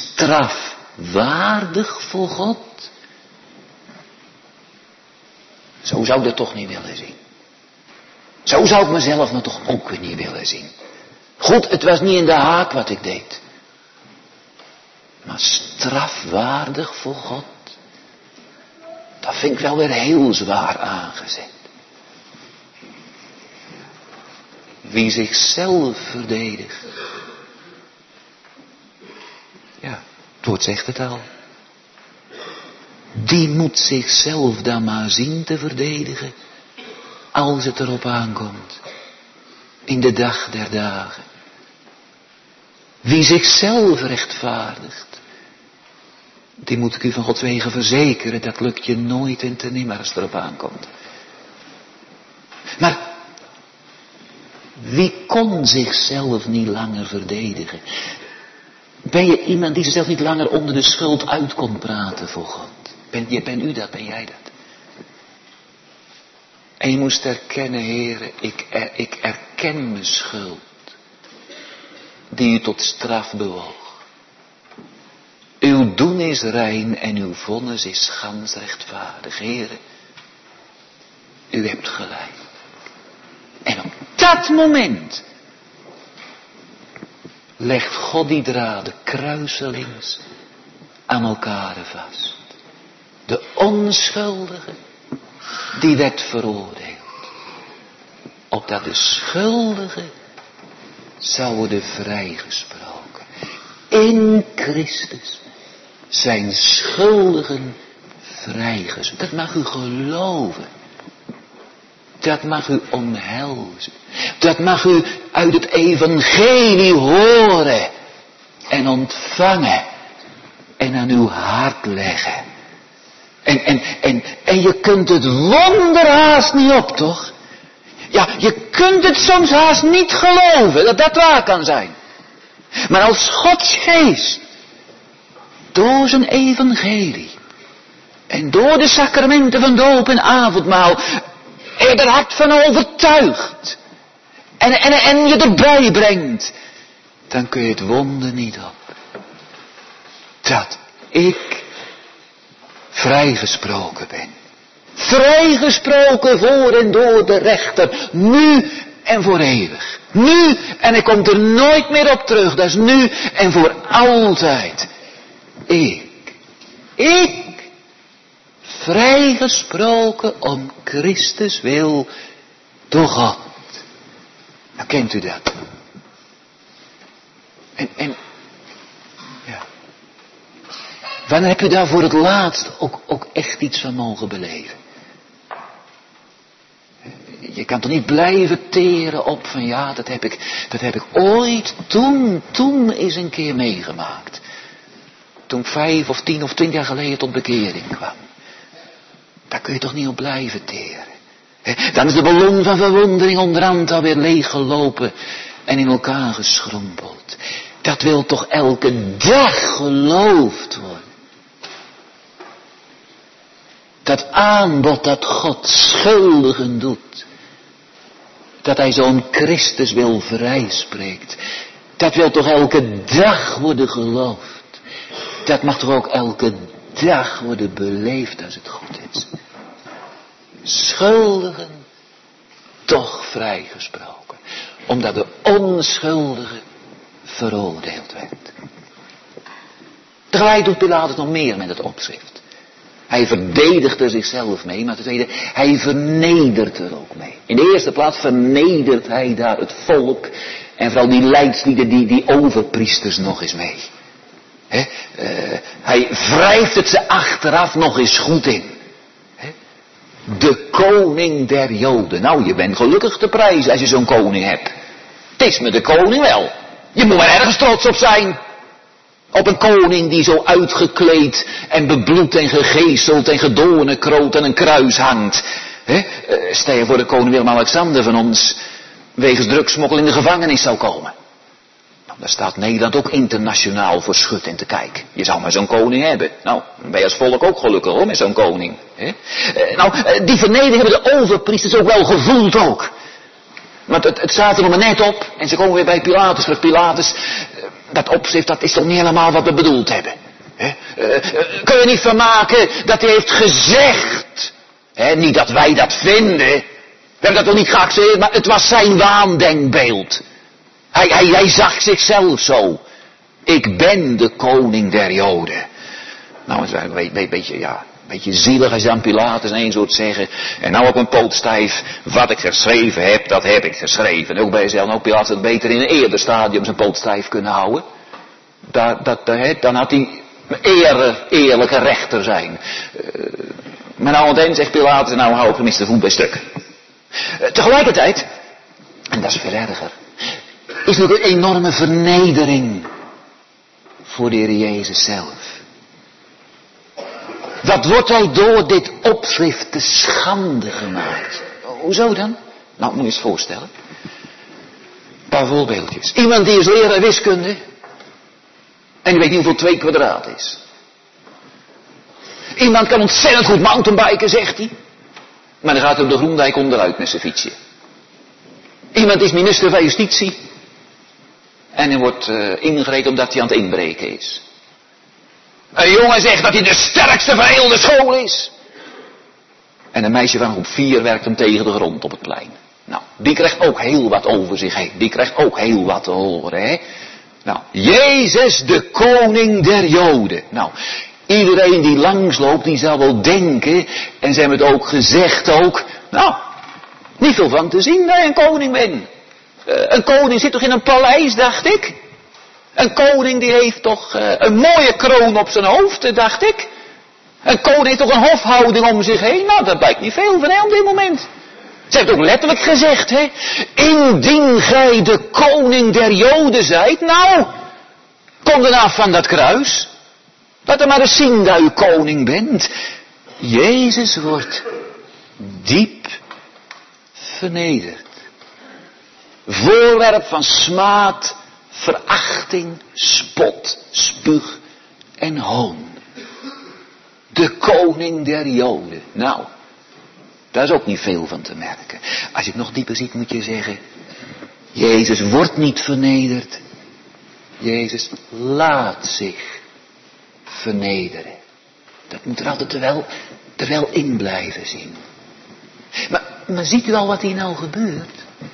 Strafwaardig voor God? Zo zou ik dat toch niet willen zien. Zo zou ik mezelf nou toch ook weer niet willen zien. Goed, het was niet in de haak wat ik deed. Maar strafwaardig voor God. Dat vind ik wel weer heel zwaar aangezet. Wie zichzelf verdedigt. Ja, het woord zegt het al. Die moet zichzelf dan maar zien te verdedigen. Als het erop aankomt. In de dag der dagen. Wie zichzelf rechtvaardigt. Die moet ik u van Gods wegen verzekeren. Dat lukt je nooit en te nimmer als het erop aankomt. Maar wie kon zichzelf niet langer verdedigen? Ben je iemand die zichzelf niet langer onder de schuld uit kon praten voor God? Ben u dat, ben jij dat? En je moest erkennen, Heere, ik erken mijn schuld. Die u tot straf bewoog. Uw doen is rein en uw vonnis is gans rechtvaardig. Heere, u hebt gelijk. En op dat moment legt God die draden kruiselings aan elkaar vast. De onschuldige, die werd veroordeeld. Opdat de schuldigen zou worden vrijgesproken. In Christus zijn schuldigen vrijgesproken. Dat mag u geloven. Dat mag u omhelzen. Dat mag u uit het evangelie horen. En ontvangen. En aan uw hart leggen. En je kunt het wonder haast niet op, toch? Ja, je kunt het soms haast niet geloven dat dat waar kan zijn. Maar als Gods geest, door zijn evangelie, en door de sacramenten van doop en avondmaal, je er hart van overtuigt, en je erbij brengt, dan kun je het wonder niet op. Dat ik vrijgesproken ben. Vrijgesproken voor en door de rechter. Nu en voor eeuwig. Nu en ik kom er nooit meer op terug. Dat is nu en voor altijd. Ik. Vrijgesproken om Christus wil door God. Nou kent u dat. En ja. Wanneer heb u daar voor het laatst ook echt iets van mogen beleven? Je kan toch niet blijven teren op van ja, dat heb ik ooit toen eens een keer meegemaakt. Toen ik 5 of 10 of 20 jaar geleden tot bekering kwam. Daar kun je toch niet op blijven teren. Dan is de ballon van verwondering onderhand alweer leeggelopen en in elkaar geschrompeld. Dat wil toch elke dag geloofd worden. Dat aanbod dat God schuldigen doet. Dat hij zo'n Christus wil vrijspreekt. Dat wil toch elke dag worden geloofd. Dat mag toch ook elke dag worden beleefd als het goed is. Schuldigen toch vrijgesproken. Omdat de onschuldige veroordeeld werd. Tegelijk doet Pilatus nog meer met het opschrift. Hij verdedigt er zichzelf mee, maar ten tweede, hij vernedert er ook mee. In de eerste plaats vernedert hij daar het volk en vooral die leidslieden, die overpriesters nog eens mee. Hij wrijft het ze achteraf nog eens goed in. De koning der Joden. Nou, je bent gelukkig te prijzen als je zo'n koning hebt. Het is me de koning wel. Je moet er ergens trots op zijn. Op een koning die zo uitgekleed en bebloed en gegezeld en gedoornenkroot aan een kruis hangt. Stel je voor de koning Willem-Alexander van ons wegens drugssmokkel in de gevangenis zou komen. Nou, daar staat Nederland ook internationaal voor schut en te kijken. Je zou maar zo'n koning hebben. Nou, dan ben je als volk ook gelukkig hoor, met zo'n koning. Die vernedering hebben de overpriesters ook wel gevoeld ook. Want het staat er nog maar net op. En ze komen weer bij Pilatus. Terug Pilatus, dat opschrift, dat is toch niet helemaal wat we bedoeld hebben. Kun je niet van maken dat hij heeft gezegd. Niet dat wij dat vinden. We hebben dat toch niet geaccepteerd, maar het was zijn waandenkbeeld. Hij zag zichzelf zo. Ik ben de koning der Joden. Nou, het is een beetje zielig als je aan Pilatus en een soort zeggen. En nou op een poot stijf, wat ik geschreven heb, dat heb ik geschreven. En ook bij jezelf, nou Pilatus had beter in een eerder stadium zijn poot stijf kunnen houden. Dan had hij eerlijke rechter zijn. Maar nou aan het eind zegt Pilatus, nou hou ik tenminste de voet bij stuk. Tegelijkertijd, en dat is veel erger, is natuurlijk een enorme vernedering voor de Heer Jezus zelf. Wat wordt hij door dit opschrift te schande gemaakt? Hoezo dan? Nou, moet je eens voorstellen. Een paar voorbeeldjes. Iemand die is leraar wiskunde en die weet niet hoeveel 2 kwadraat is. Iemand kan ontzettend goed mountainbiken, zegt hij. Maar dan gaat hij op de Groendijk onderuit met zijn fietsje. Iemand is minister van Justitie. En hij wordt ingereden omdat hij aan het inbreken is. Een jongen zegt dat hij de sterkste van heel de school is. En een meisje van groep 4 werkt hem tegen de grond op het plein. Nou, die krijgt ook heel wat over zich heen. Die krijgt ook heel wat te horen, hè. Nou, Jezus de koning der Joden. Nou, iedereen die langsloopt, die zal wel denken, en ze hebben het ook gezegd ook, nou, niet veel van te zien dat je een koning bent. Een koning zit toch in een paleis, dacht ik. Een koning die heeft toch een mooie kroon op zijn hoofd, dacht ik. Een koning heeft toch een hofhouding om zich heen. Nou, dat blijkt niet veel van hem op dit moment. Ze heeft ook letterlijk gezegd, hè. Indien gij de koning der Joden zijt, nou, kom dan af van dat kruis. Laat er maar eens zien dat u koning bent. Jezus wordt diep vernederd. Voorwerp van smaad, verachting, spot, spuug en hoon. De koning der Joden. Nou, daar is ook niet veel van te merken. Als je het nog dieper ziet moet je zeggen, Jezus wordt niet vernederd. Jezus laat zich vernederen. Dat moet er altijd er wel in blijven zien. Maar ziet u al wat hier nou gebeurt?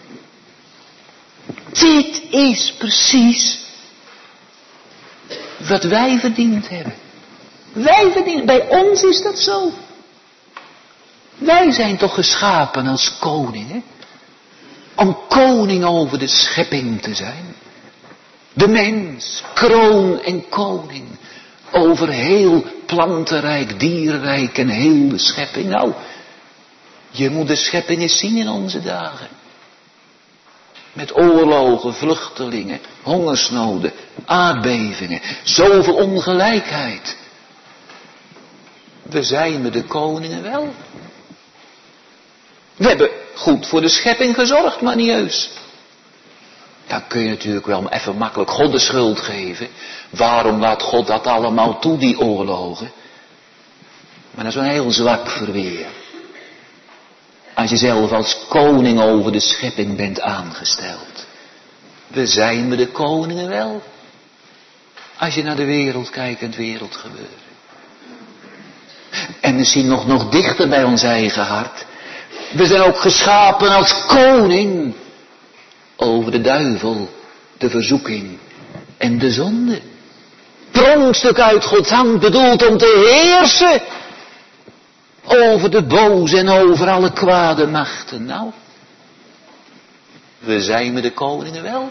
Dit is precies wat wij verdiend hebben. Wij verdienen, bij ons is dat zo. Wij zijn toch geschapen als koningen, om koning over de schepping te zijn. De mens, kroon en koning, over heel plantenrijk, dierenrijk en heel de schepping. Nou, je moet de schepping eens zien in onze dagen. Met oorlogen, vluchtelingen, hongersnoden, aardbevingen, zoveel ongelijkheid. We zijn met de koningen wel. We hebben goed voor de schepping gezorgd, maar niet heus. Dan kun je natuurlijk wel even makkelijk God de schuld geven. Waarom laat God dat allemaal toe, die oorlogen? Maar dat is een heel zwak verweer. Als je zelf als koning over de schepping bent aangesteld. We zijn met de koningen wel. Als je naar de wereld kijkt en het wereldgebeuren. En misschien nog dichter bij ons eigen hart. We zijn ook geschapen als koning over de duivel, de verzoeking en de zonde. Pronkstuk uit Gods hand bedoeld om te heersen over de boze en over alle kwade machten. Nou, we zijn met de koningen wel.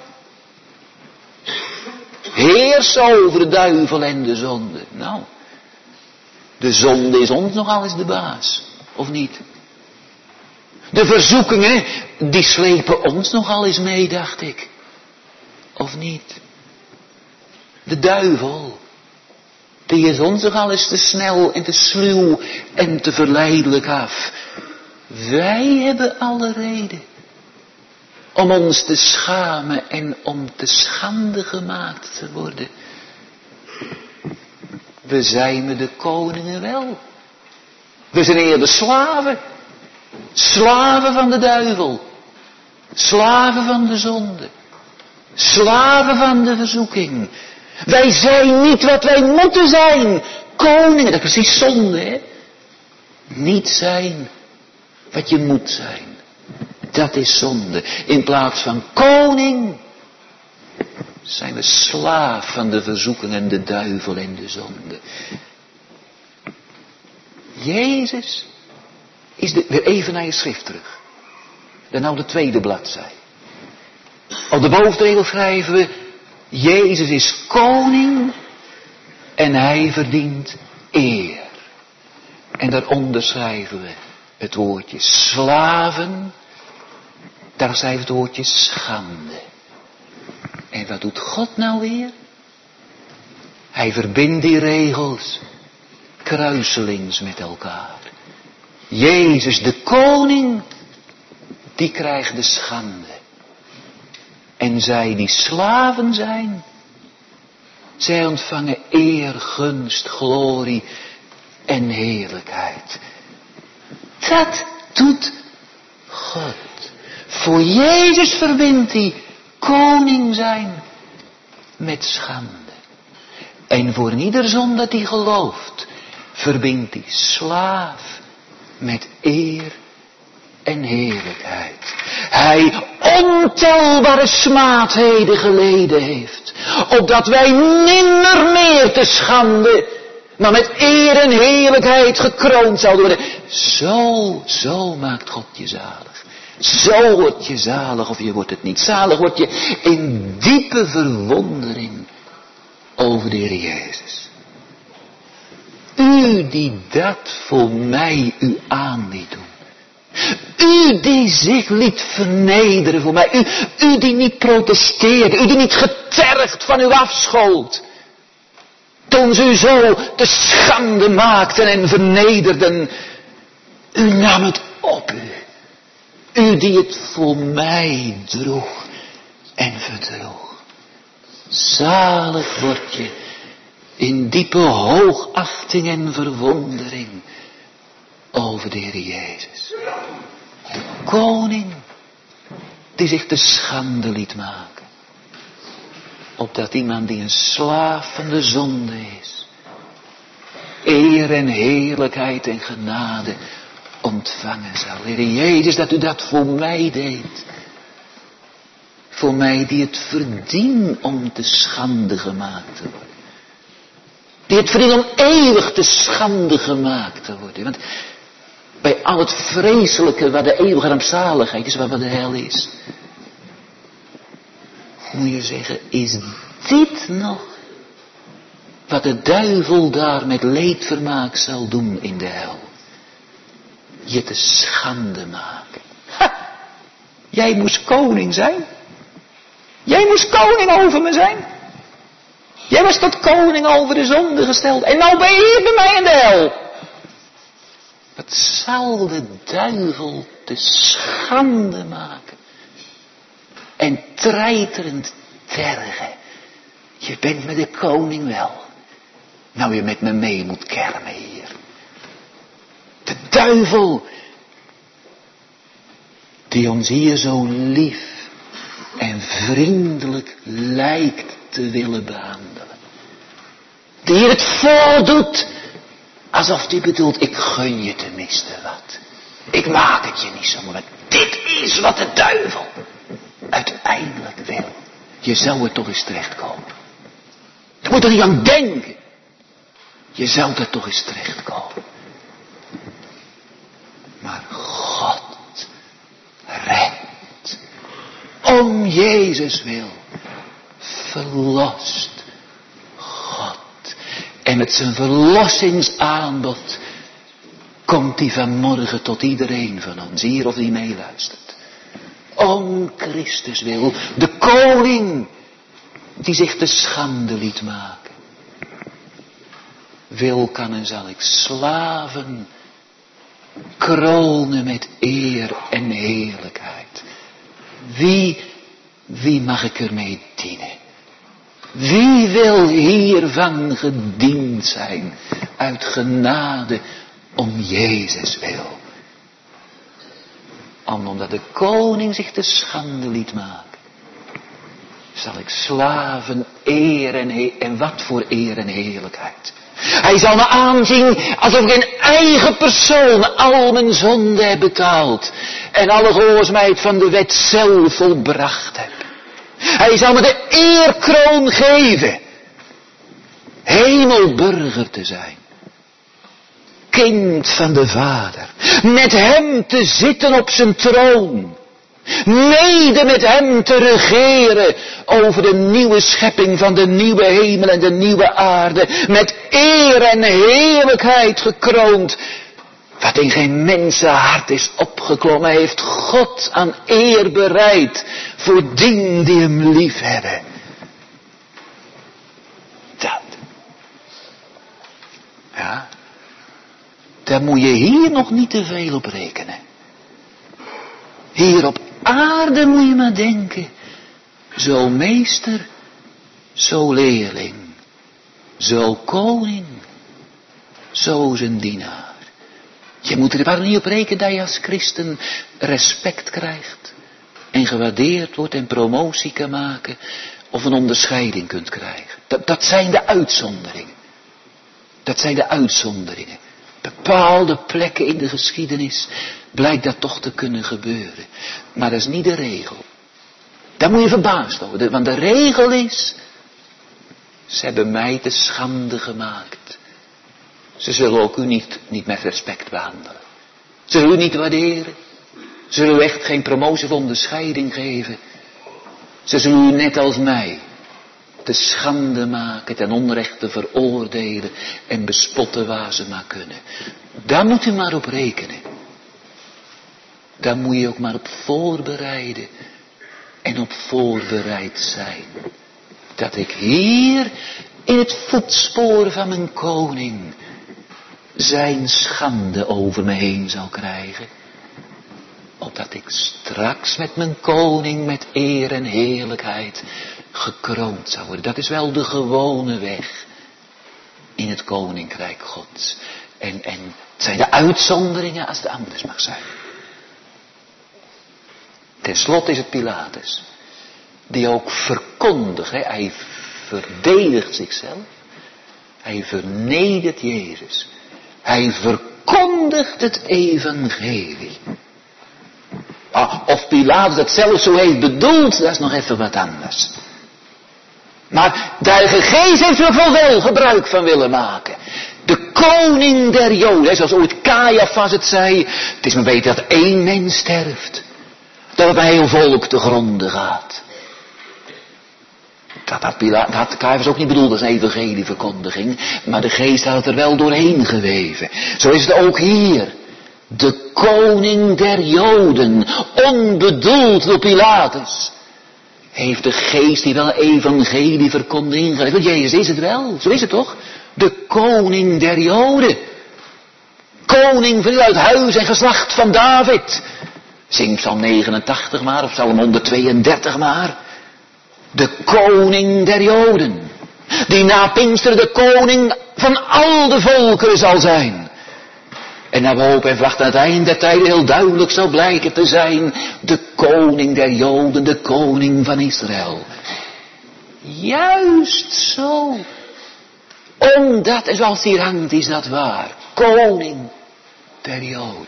Heers over de duivel en de zonde. Nou, de zonde is ons nogal eens de baas, of niet? De verzoekingen, die slepen ons nogal eens mee, dacht ik. Of niet? De duivel, die is ons nogal eens te snel en te sluw en te verleidelijk af. Wij hebben alle reden om ons te schamen en om te schande gemaakt te worden. We zijn met de koningen wel. We zijn eerder slaven. Slaven van de duivel. Slaven van de zonde. Slaven van de verzoeking. Wij zijn niet wat wij moeten zijn. Koningen, dat is precies zonde, hè. Niet zijn wat je moet zijn. Dat is zonde. In plaats van koning zijn we slaaf van de verzoeking en de duivel en de zonde. Jezus is weer even naar je schrift terug. Dan nou de tweede bladzij. Op de bovenregel schrijven we, Jezus is koning en hij verdient eer. En daaronder schrijven we het woordje slaven, daar schrijven we het woordje schande. En wat doet God nou weer? Hij verbindt die regels kruiselings met elkaar. Jezus de koning, die krijgt de schande. En zij die slaven zijn, zij ontvangen eer, gunst, glorie en heerlijkheid. Dat doet God. Voor Jezus verbindt hij koning zijn met schande. En voor ieder zonde die gelooft, verbindt hij slaaf met eer en heerlijkheid. Hij ontelbare smaadheden geleden heeft, opdat wij nimmer meer te schande, maar met eer en heerlijkheid gekroond zouden worden. Zo maakt God je zalig. Zo word je zalig, of je wordt het niet. Zalig word je in diepe verwondering over de Heer Jezus. U die dat voor mij u aan liet doen. U die zich liet vernederen voor mij. U die niet protesteerde. U die niet getergd van u afschold. Toen ze u zo te schande maakten en vernederden. U nam het op u. U die het voor mij droeg en verdroeg. Zalig word je in diepe hoogachting en verwondering over de Heer Jezus. De koning die zich te schande liet maken. Opdat iemand die een slaaf van de zonde is, eer en heerlijkheid en genade ontvangen zal. Heer Jezus, dat u dat voor mij deed. Voor mij die het verdient om te schande gemaakt te worden. Die het verdient om eeuwig te schande gemaakt te worden. Want bij al het vreselijke wat de eeuwige rampzaligheid is, wat de hel is. Moet je zeggen, is dit nog wat de duivel daar met leedvermaak zal doen in de hel? Je te schande maken. Ha! Jij moest koning zijn. Jij moest koning over me zijn. Jij was tot koning over de zonde gesteld. En nou ben je hier bij mij in de hel. Wat zal de duivel te schande maken. En treiterend tergen. Je bent met de koning wel. Nou je met me mee moet kermen hier. De duivel. Die ons hier zo lief en vriendelijk lijkt te willen behandelen. Die hier het voordoet. Alsof hij bedoelt, ik gun je tenminste wat. Ik maak het je niet zo moeilijk. Dit is wat de duivel uiteindelijk wil. Je zou er toch eens terechtkomen. Je moet er niet aan denken. Je zou er toch eens terechtkomen. Maar God redt. Om Jezus wil. Verlost God. En met zijn verlossingsaanbod komt hij vanmorgen tot iedereen van ons, hier of die meeluistert. Om Christus wil, de koning die zich te schande liet maken. Wil, kan en zal ik slaven kronen met eer en heerlijkheid. Wie mag ik ermee dienen? Wie wil hiervan gediend zijn uit genade om Jezus wil? Omdat de koning zich te schande liet maken, zal ik slaven eer en wat voor eer en heerlijkheid. Hij zal me aanzien alsof ik in eigen persoon al mijn zonde heb betaald. En alle gehoorzaamheid van de wet zelf volbracht heb. Hij zal me de eerkroon geven. Hemelburger te zijn. Kind van de Vader. Met hem te zitten op zijn troon. Mede met hem te regeren over de nieuwe schepping van de nieuwe hemel en de nieuwe aarde. Met eer en heerlijkheid gekroond. Wat in geen mensenhart is opgeklommen, heeft God aan eer bereid voor dien die hem lief hebben. Dat. Ja. Daar moet je hier nog niet te veel op rekenen. Hier op aarde moet je maar denken. Zo meester, zo leerling. Zo koning, zo zijn dienaar. Je moet er niet op rekenen dat je als christen respect krijgt. En gewaardeerd wordt en promotie kan maken. Of een onderscheiding kunt krijgen. Dat zijn de uitzonderingen. Dat zijn de uitzonderingen. Bepaalde plekken in de geschiedenis blijkt dat toch te kunnen gebeuren. Maar dat is niet de regel. Daar moet je verbaasd over. Want de regel is, ze hebben mij te schande gemaakt. Ze zullen ook u niet met respect behandelen. Ze zullen u niet waarderen. Ze zullen u echt geen promotie of onderscheiding geven. Ze zullen u net als mij te schande maken, ten onrechte veroordelen en bespotten waar ze maar kunnen. Daar moet u maar op rekenen. Daar moet je ook maar op voorbereiden en op voorbereid zijn. Dat ik hier in het voetspoor van mijn koning zijn schande over me heen zal krijgen. Opdat ik straks met mijn koning met eer en heerlijkheid gekroond zou worden. Dat is wel de gewone weg in het koninkrijk Gods. En het zijn de uitzonderingen als het anders mag zijn. Ten slotte is het Pilatus. Die ook verkondigt. Hij verdedigt zichzelf. Hij vernedert Jezus. Hij verkondigt het evangelie. Of Pilatus dat zelf zo heeft bedoeld, dat is nog even wat anders. Maar de Heilige Geest heeft er wel gebruik van willen maken. De koning der Joden, zoals ooit Caiaphas het zei. Het is maar beter dat één mens sterft. Dat het een heel volk te gronden gaat. Dat had Caiaphas ook niet bedoeld als een evangelieverkondiging. Maar de Geest had het er wel doorheen geweven. Zo is het ook hier. De koning der Joden, onbedoeld door Pilatus, heeft de Geest die wel een evangelieverkondiging ingegeven. Want Jezus is het wel, zo is het toch? De koning der Joden. Koning van uit huis en geslacht van David. Zing Psalm 89 maar, of Psalm 132 maar. De koning der Joden. Die na Pinksteren de koning van al de volkeren zal zijn. En naar we hopen en verwachten aan het eind der tijden heel duidelijk zal blijken te zijn. De koning der Joden, de koning van Israël. Juist zo. Omdat, en zoals hier hangt, is dat waar. Koning der Joden.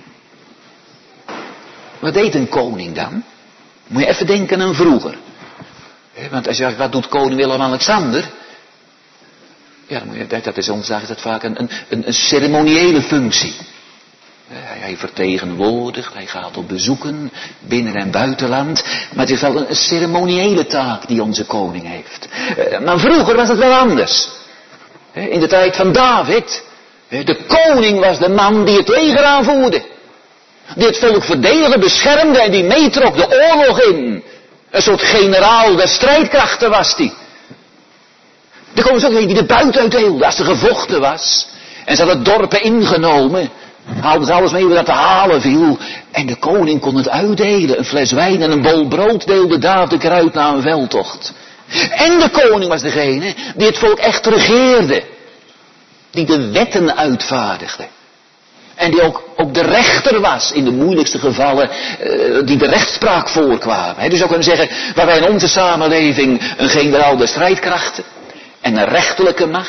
Wat deed een koning dan? Moet je even denken aan vroeger. Want als je zegt, wat doet koning Willem-Alexander? Ja, dat is ons is dat vaak een ceremoniële functie. Hij vertegenwoordigt, hij gaat op bezoeken, binnen- en buitenland. Maar het is wel een ceremoniële taak die onze koning heeft. Maar vroeger was het wel anders. In de tijd van David, de koning was de man die het leger aanvoerde. Die het volk verdedigde, beschermde en die meetrok de oorlog in. Een soort generaal der strijdkrachten was die. Er komen ze ook die de buit uitdeelde als er gevochten was. En ze hadden dorpen ingenomen. Haalden ze alles mee wat er te halen viel. En de koning kon het uitdelen. Een fles wijn en een bol brood deelde David eruit na een veldtocht. En de koning was degene die het volk echt regeerde. Die de wetten uitvaardigde. En die ook de rechter was in de moeilijkste gevallen, die de rechtspraak voorkwamen. Dus ook kunnen zeggen, waar wij in onze samenleving een generaal der strijdkrachten en een rechterlijke macht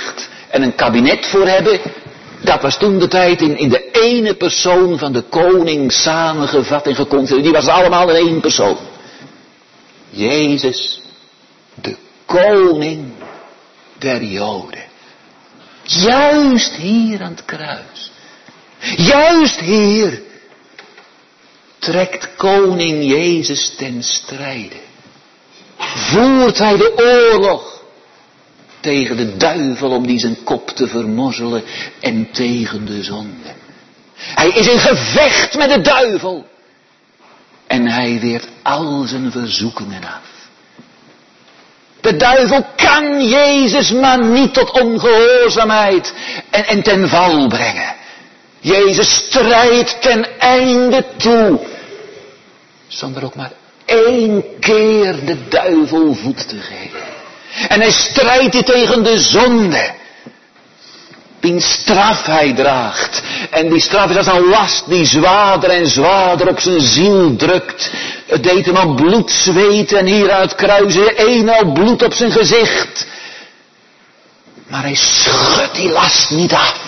en een kabinet voor hebben. Dat was toen de tijd in de ene persoon van de koning samengevat en geconcentreerd. Die was allemaal in één persoon. Jezus, de koning der Joden. Juist hier aan het kruis. Juist hier trekt koning Jezus ten strijde. Voert hij de oorlog tegen de duivel om die zijn kop te vermorzelen en tegen de zonde. Hij is in gevecht met de duivel. En hij weert al zijn verzoekingen af. De duivel kan Jezus maar niet tot ongehoorzaamheid en ten val brengen. Jezus strijdt ten einde toe. Zonder ook maar 1 keer de duivel voet te geven. En hij strijdt hier tegen de zonde. Wiens straf hij draagt. En die straf is als een last die zwaarder en zwaarder op zijn ziel drukt. Het deed hem al bloed zweten en hieruit kruisen. Eenmaal bloed op zijn gezicht. Maar hij schudt die last niet af.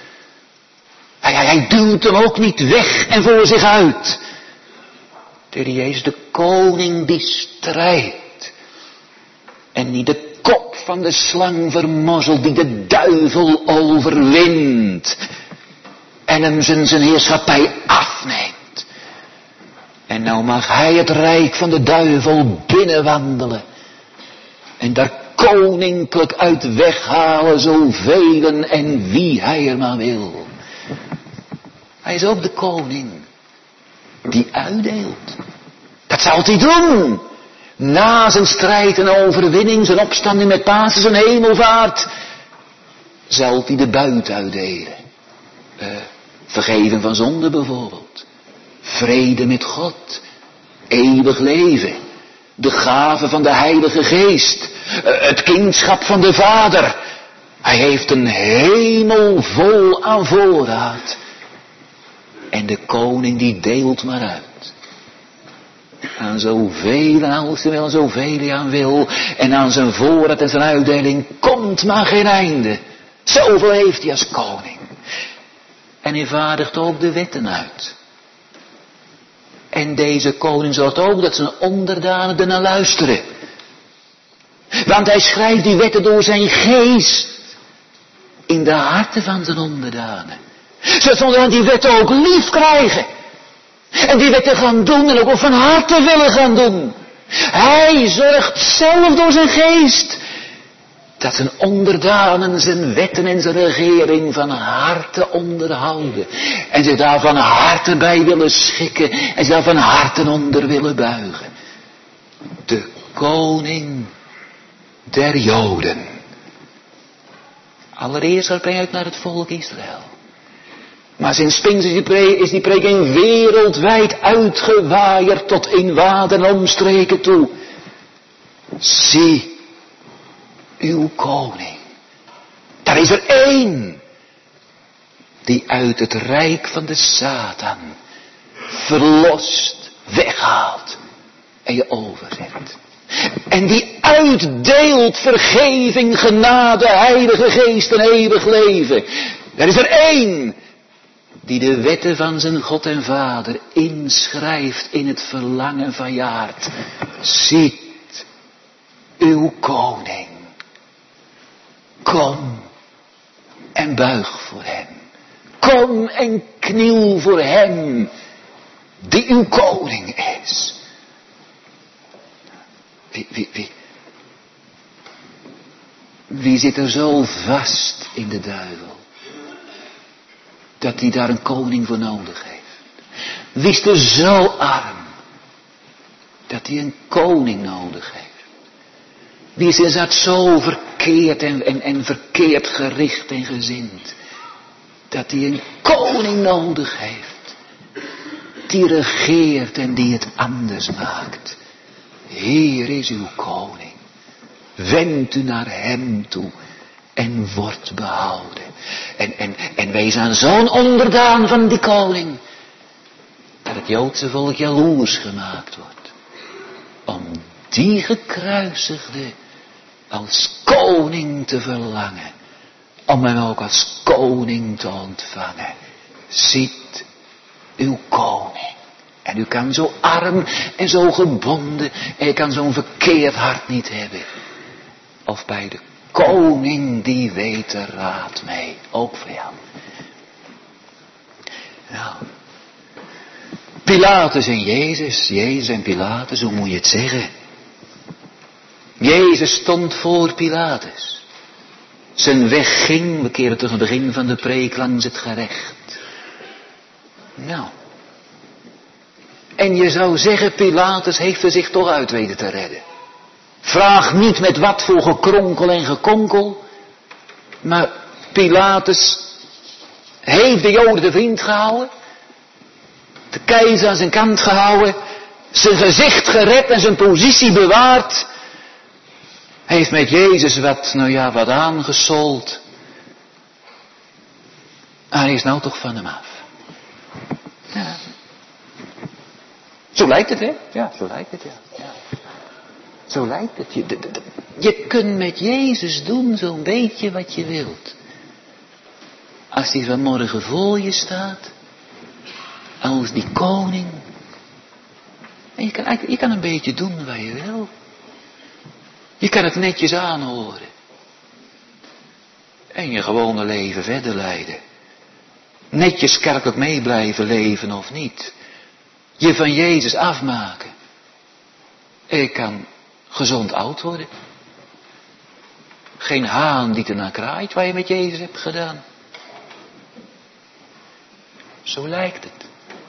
Hij duwt hem ook niet weg en voor zich uit. De Heer Jezus, de koning die strijdt. En niet de kop van de slang vermozzelt, die de duivel overwint. En hem zijn heerschappij afneemt. En nou mag hij het rijk van de duivel binnenwandelen. En daar koninklijk uit weghalen zoveel en wie hij er maar wil. Hij is ook de koning die uitdeelt. Dat zal hij doen. Na zijn strijd en overwinning, zijn opstanding met Pasen, zijn hemelvaart, zal hij de buit uitdelen. Vergeven van zonde bijvoorbeeld. Vrede met God. Eeuwig leven. De gave van de Heilige Geest. Het kindschap van de Vader. Hij heeft een hemel vol aan voorraad. En de koning die deelt maar uit. Aan zoveel en als hij wel zoveel hij aan wil. En aan zijn voorraad en zijn uitdeling komt maar geen einde. Zoveel heeft hij als koning. En hij vaardigt ook de wetten uit. En deze koning zorgt ook dat zijn onderdanen ernaar luisteren. Want hij schrijft die wetten door zijn geest. In de harten van zijn onderdanen. Zodat ze onderdanen die wetten ook lief krijgen. En die wetten gaan doen en ook van harte willen gaan doen. Hij zorgt zelf door zijn geest. Dat zijn onderdanen zijn wetten en zijn regering van harte onderhouden. En zich daar van harte bij willen schikken. En zich daar van harte onder willen buigen. De koning der Joden. Allereerst brengt hij uit naar het volk Israël. Maar sinds Pinkster is die prediking wereldwijd uitgewaaierd tot in waden en omstreken toe. Zie uw koning. Daar is er één die uit het rijk van de Satan verlost, weghaalt en je overzet. En die uitdeelt vergeving, genade, Heilige Geest en eeuwig leven. Er is er één die de wetten van zijn God en Vader inschrijft in het verlangen van je hart. Ziet uw koning. Kom en buig voor hem. Kom en kniel voor hem die uw koning is. Wie zit er zo vast in de duivel? Dat hij daar een koning voor nodig heeft. Wie is er zo arm? Dat hij een koning nodig heeft. Wie is inderdaad zo verkeerd en verkeerd gericht en gezind. Dat hij een koning nodig heeft. Die regeert en die het anders maakt. Hier is uw koning. Wend u naar hem toe. En wordt behouden. En wees aan zo'n onderdaan van die koning. Dat het Joodse volk jaloers gemaakt wordt. Om die gekruisigde als koning te verlangen. om hem ook als koning te ontvangen. Ziet uw koning. En u kan zo arm en zo gebonden en je kan zo'n verkeerd hart niet hebben. Of bij de koning die weet de raad mee. Ook voor jou. Nou. Pilatus en Jezus. Jezus en Pilatus, hoe moet je het zeggen? Jezus stond voor Pilatus. Zijn weg ging, we keren terug aan het begin van de preek, langs het gerecht. Nou. En je zou zeggen, Pilatus heeft er zich toch uit weten te redden. Vraag niet met wat voor gekronkel en gekonkel. Maar Pilatus heeft de Joden te vriend gehouden. De keizer aan zijn kant gehouden. Zijn gezicht gered en zijn positie bewaard. Hij heeft met Jezus wat aangesold. En hij is nou toch van hem af. Ja. Zo lijkt het, hè? Ja, zo lijkt het, ja. Zo lijkt het. Je kunt met Jezus doen zo'n beetje wat je wilt. Als hij vanmorgen voor je staat. Als die koning. En je kan een beetje doen wat je wil. Je kan het netjes aanhoren. En je gewone leven verder leiden. Netjes kerkelijk mee blijven leven of niet. Je van Jezus afmaken. Je kan gezond oud worden. Geen haan die ernaar kraait wat je met Jezus hebt gedaan. Zo lijkt het.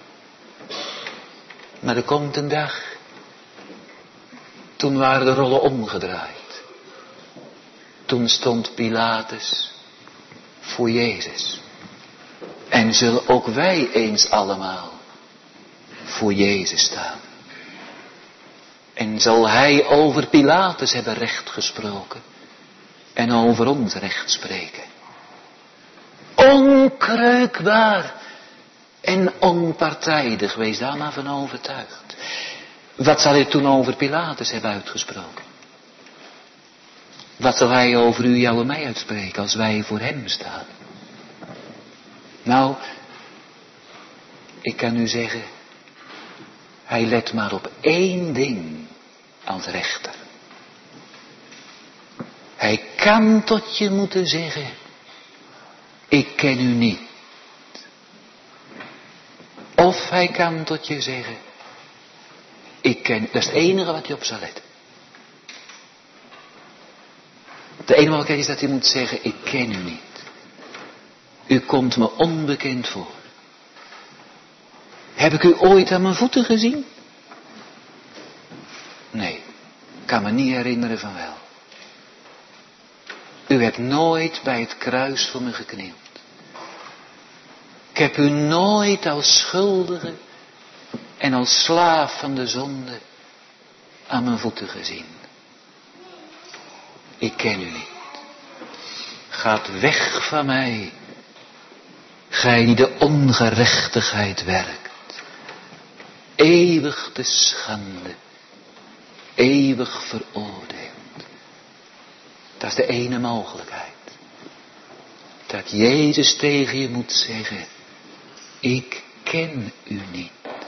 Maar er komt een dag. Toen waren de rollen omgedraaid. Toen stond Pilatus voor Jezus. En zullen ook wij eens allemaal voor Jezus staan. En zal hij over Pilatus hebben recht gesproken. En over ons recht spreken. Onkreukbaar en onpartijdig, wees daar maar van overtuigd. Wat zal hij toen over Pilatus hebben uitgesproken? Wat zal hij over u, jou en mij uitspreken als wij voor hem staan? Nou, ik kan u zeggen, hij let maar op één ding als rechter. Hij kan tot je moeten zeggen, ik ken u niet. Of hij kan tot je zeggen, ik ken u. Dat is het enige wat hij op zal letten. De enige mogelijkheid is dat hij moet zeggen, ik ken u niet. U komt me onbekend voor. Heb ik u ooit aan mijn voeten gezien? Nee, ik kan me niet herinneren van wel. U hebt nooit bij het kruis voor me geknield. Ik heb u nooit als schuldige en als slaaf van de zonde aan mijn voeten gezien. Ik ken u niet. Gaat weg van mij, gij die de ongerechtigheid werkt. Eeuwig de schande, eeuwig veroordeeld. Dat is de ene mogelijkheid. Dat Jezus tegen je moet zeggen, ik ken u niet.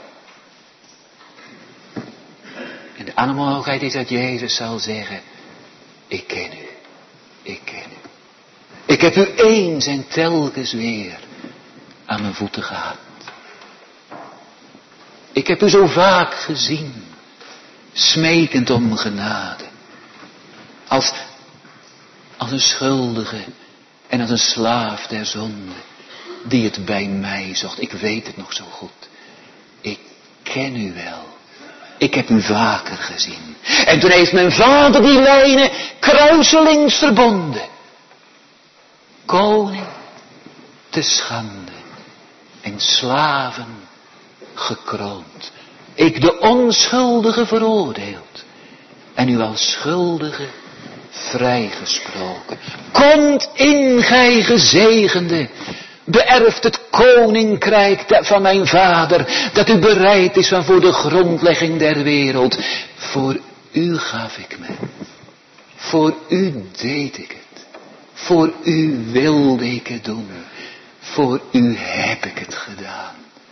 En de andere mogelijkheid is dat Jezus zal zeggen, ik ken u, ik ken u. Ik heb u eens en telkens weer aan mijn voeten gehad. Ik heb u zo vaak gezien, smekend om genade. Als een schuldige en als een slaaf der zonde, die het bij mij zocht. Ik weet het nog zo goed. Ik ken u wel. Ik heb u vaker gezien. En toen heeft mijn vader die lijnen kruiselings verbonden. Koning te schande en slaven gekroond. Ik de onschuldige veroordeeld en u als schuldige vrijgesproken. Komt in, gij gezegende, beërft het koninkrijk van mijn vader, dat u bereid is van voor de grondlegging der wereld. Voor u gaf ik me, voor u deed ik het. Voor u wilde ik het doen. Voor u heb ik het gedaan.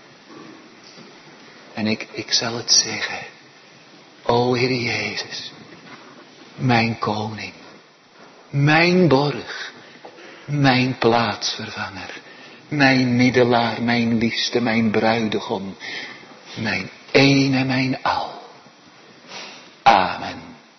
En ik zal het zeggen. O Heer Jezus. Mijn koning. Mijn borg. Mijn plaatsvervanger. Mijn middelaar. Mijn liefste. Mijn bruidegom. Mijn een en mijn al. Amen.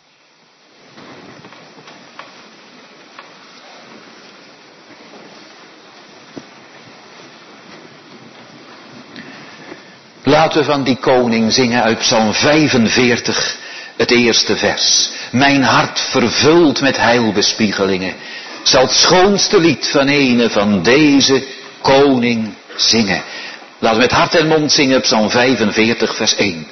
Laten we van die koning zingen uit Psalm 45, het eerste vers. Mijn hart vervuld met heilbespiegelingen, zal het schoonste lied van ene van deze koning zingen. Laten we met hart en mond zingen Psalm 45, vers 1.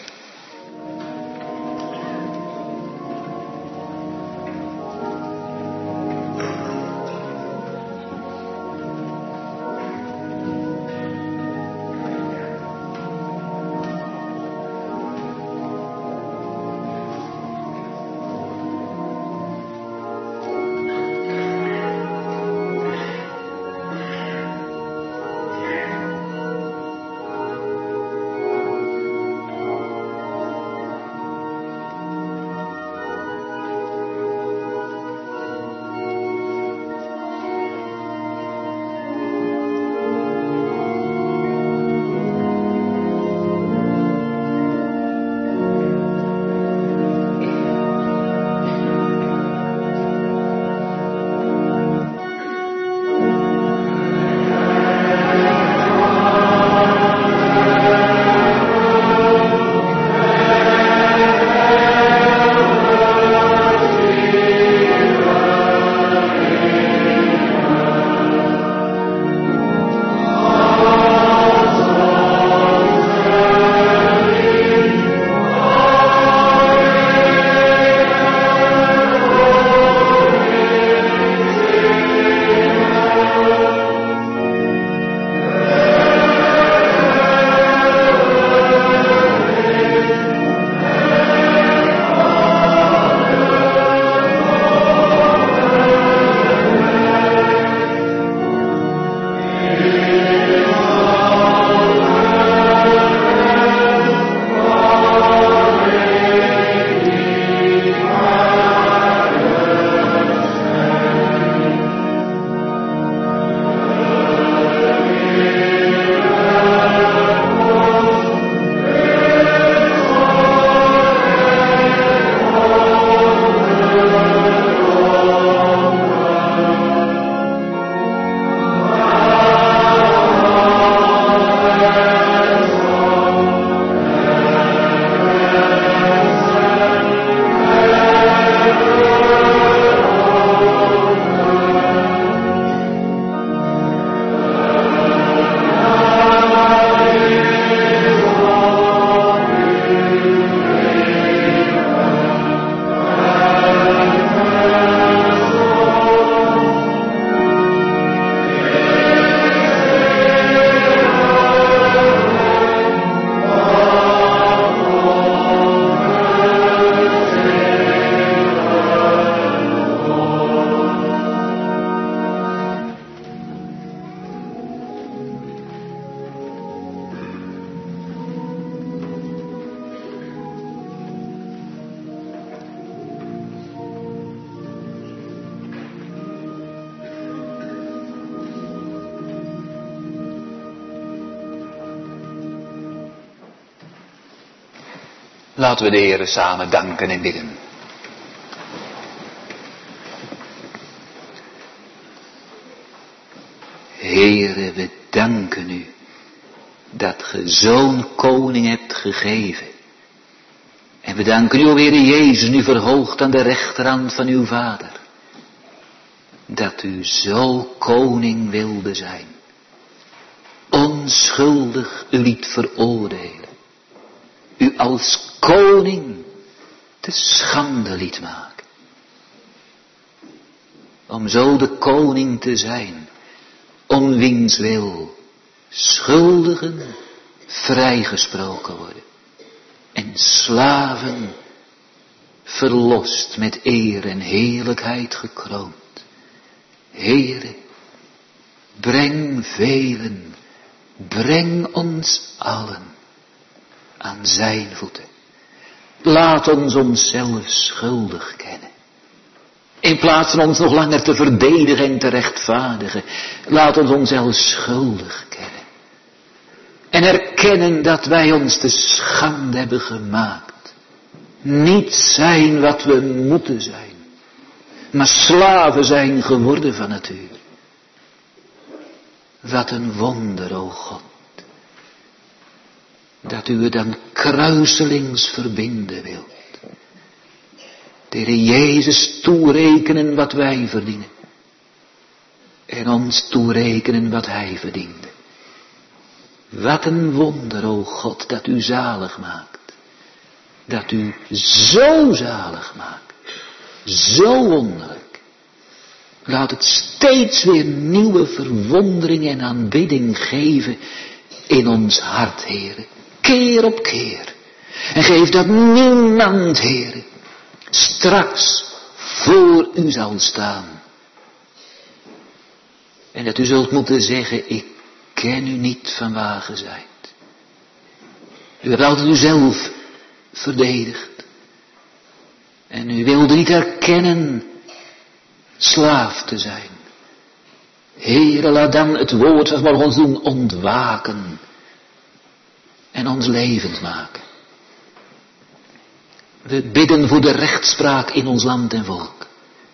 Laten we de Heere samen danken en bidden. Heere, we danken u dat ge zo'n koning hebt gegeven. En we danken u, o Heere Jezus, nu verhoogd aan de rechterhand van uw Vader. Dat u zo koning wilde zijn. Onschuldig u liet veroordelen. U als koning te schande liet maken. Om zo de koning te zijn, om wiens wil schuldigen vrijgesproken worden. En slaven verlost met eer en heerlijkheid gekroond. Heere, breng velen, breng ons allen aan zijn voeten. Laat ons onszelf schuldig kennen. In plaats van ons nog langer te verdedigen en te rechtvaardigen, laat ons onszelf schuldig kennen. En erkennen dat wij ons te schande hebben gemaakt. Niet zijn wat we moeten zijn, maar slaven zijn geworden van natuur. Wat een wonder, o God, dat u het dan kruiselings verbinden wilt. De Heer Jezus toerekenen wat wij verdienen. En ons toerekenen wat hij verdiende. Wat een wonder, o God, dat u zalig maakt. Dat u zo zalig maakt. Zo wonderlijk. Laat het steeds weer nieuwe verwondering en aanbidding geven in ons hart, Heere. Keer op keer. En geef dat niemand, Heere, straks voor u zal staan. En dat u zult moeten zeggen, ik ken u niet van waar ge zijt. U hebt altijd uzelf verdedigd. En u wilde niet erkennen slaaf te zijn. Heere, laat dan het woord van ons doen ontwaken. En ons levend maken. We bidden voor de rechtspraak in ons land en volk.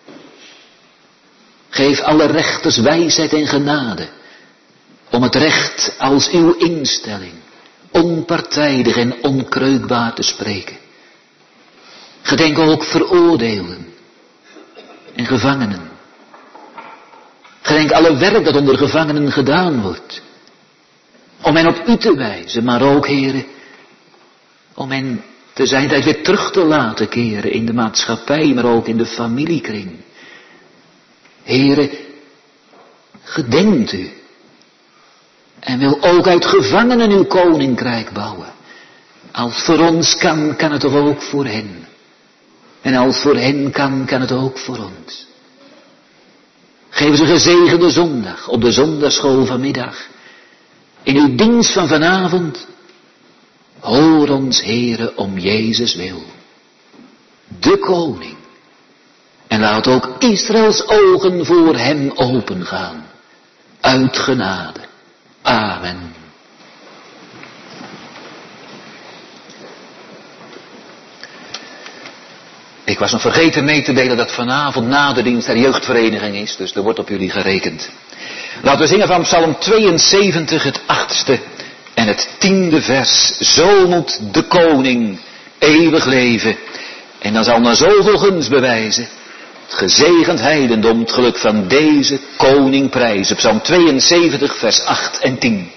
Geef alle rechters wijsheid en genade. Om het recht als uw instelling onpartijdig en onkreukbaar te spreken. Gedenk ook veroordeelden en gevangenen. Gedenk alle werk dat onder gevangenen gedaan wordt. Om hen op u te wijzen, maar ook, Heere, om hen te zijn tijd weer terug te laten keren in de maatschappij, maar ook in de familiekring. Heere, gedenkt u. En wil ook uit gevangenen uw koninkrijk bouwen. Als voor ons kan, kan het toch ook voor hen. En als voor hen kan, kan het ook voor ons. Geef ze een gezegende zondag op de zondagschool vanmiddag. In uw dienst van vanavond. Hoor ons, Heere, om Jezus wil. De koning. En laat ook Israëls ogen voor hem opengaan. Uit genade. Amen. Ik was nog vergeten mee te delen dat vanavond na de dienst er jeugdvereniging is. Dus er wordt op jullie gerekend. Laten we zingen van Psalm 72, het 8e en het 10e vers. Zo moet de koning eeuwig leven. En dan zal na zoveel gunst bewijzen. Het gezegend heidendom het geluk van deze koning prijzen. Psalm 72, vers 8 en 10.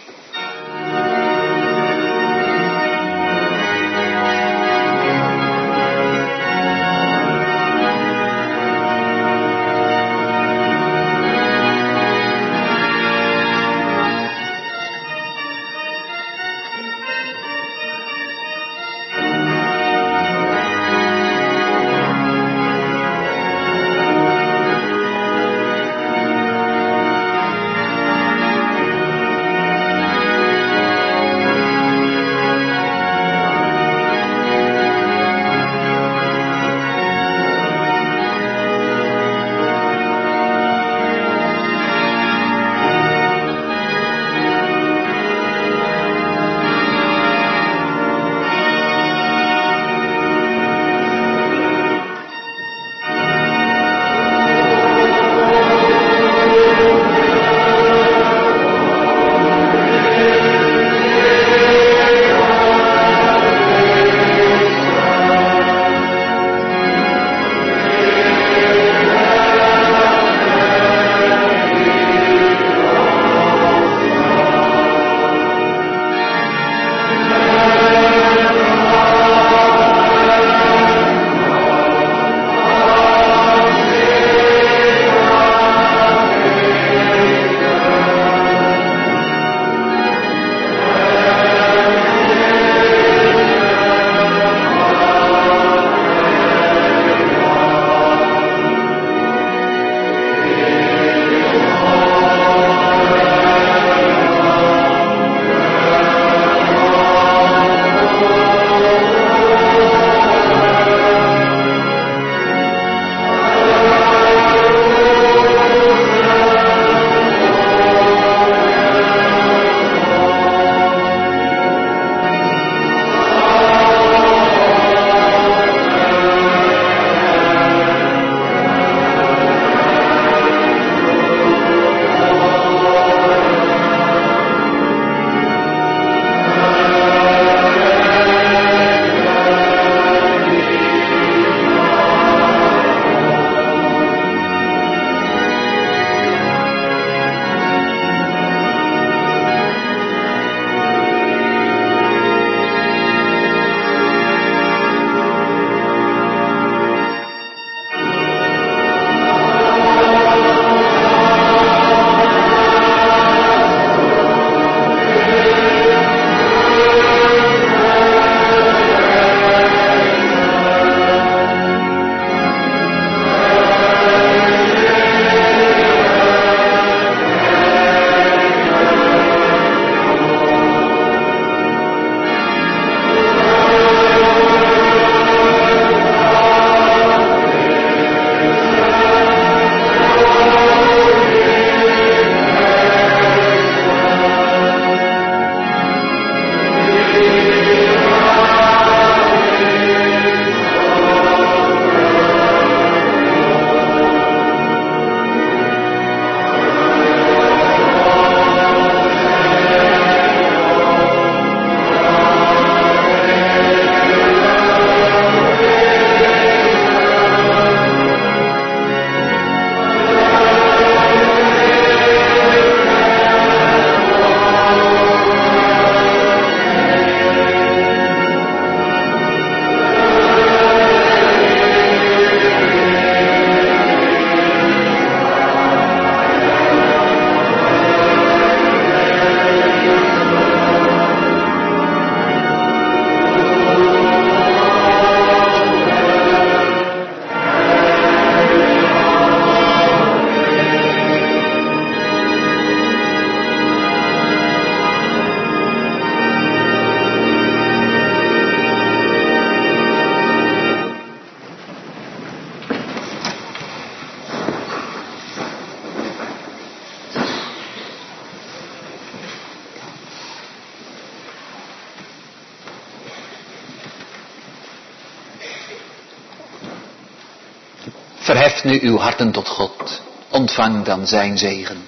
Verheft nu uw harten tot God. Ontvang dan zijn zegen.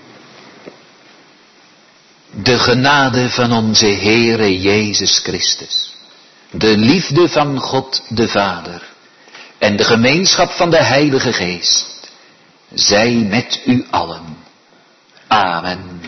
De genade van onze Heere Jezus Christus. De liefde van God de Vader. En de gemeenschap van de Heilige Geest. Zij met u allen. Amen.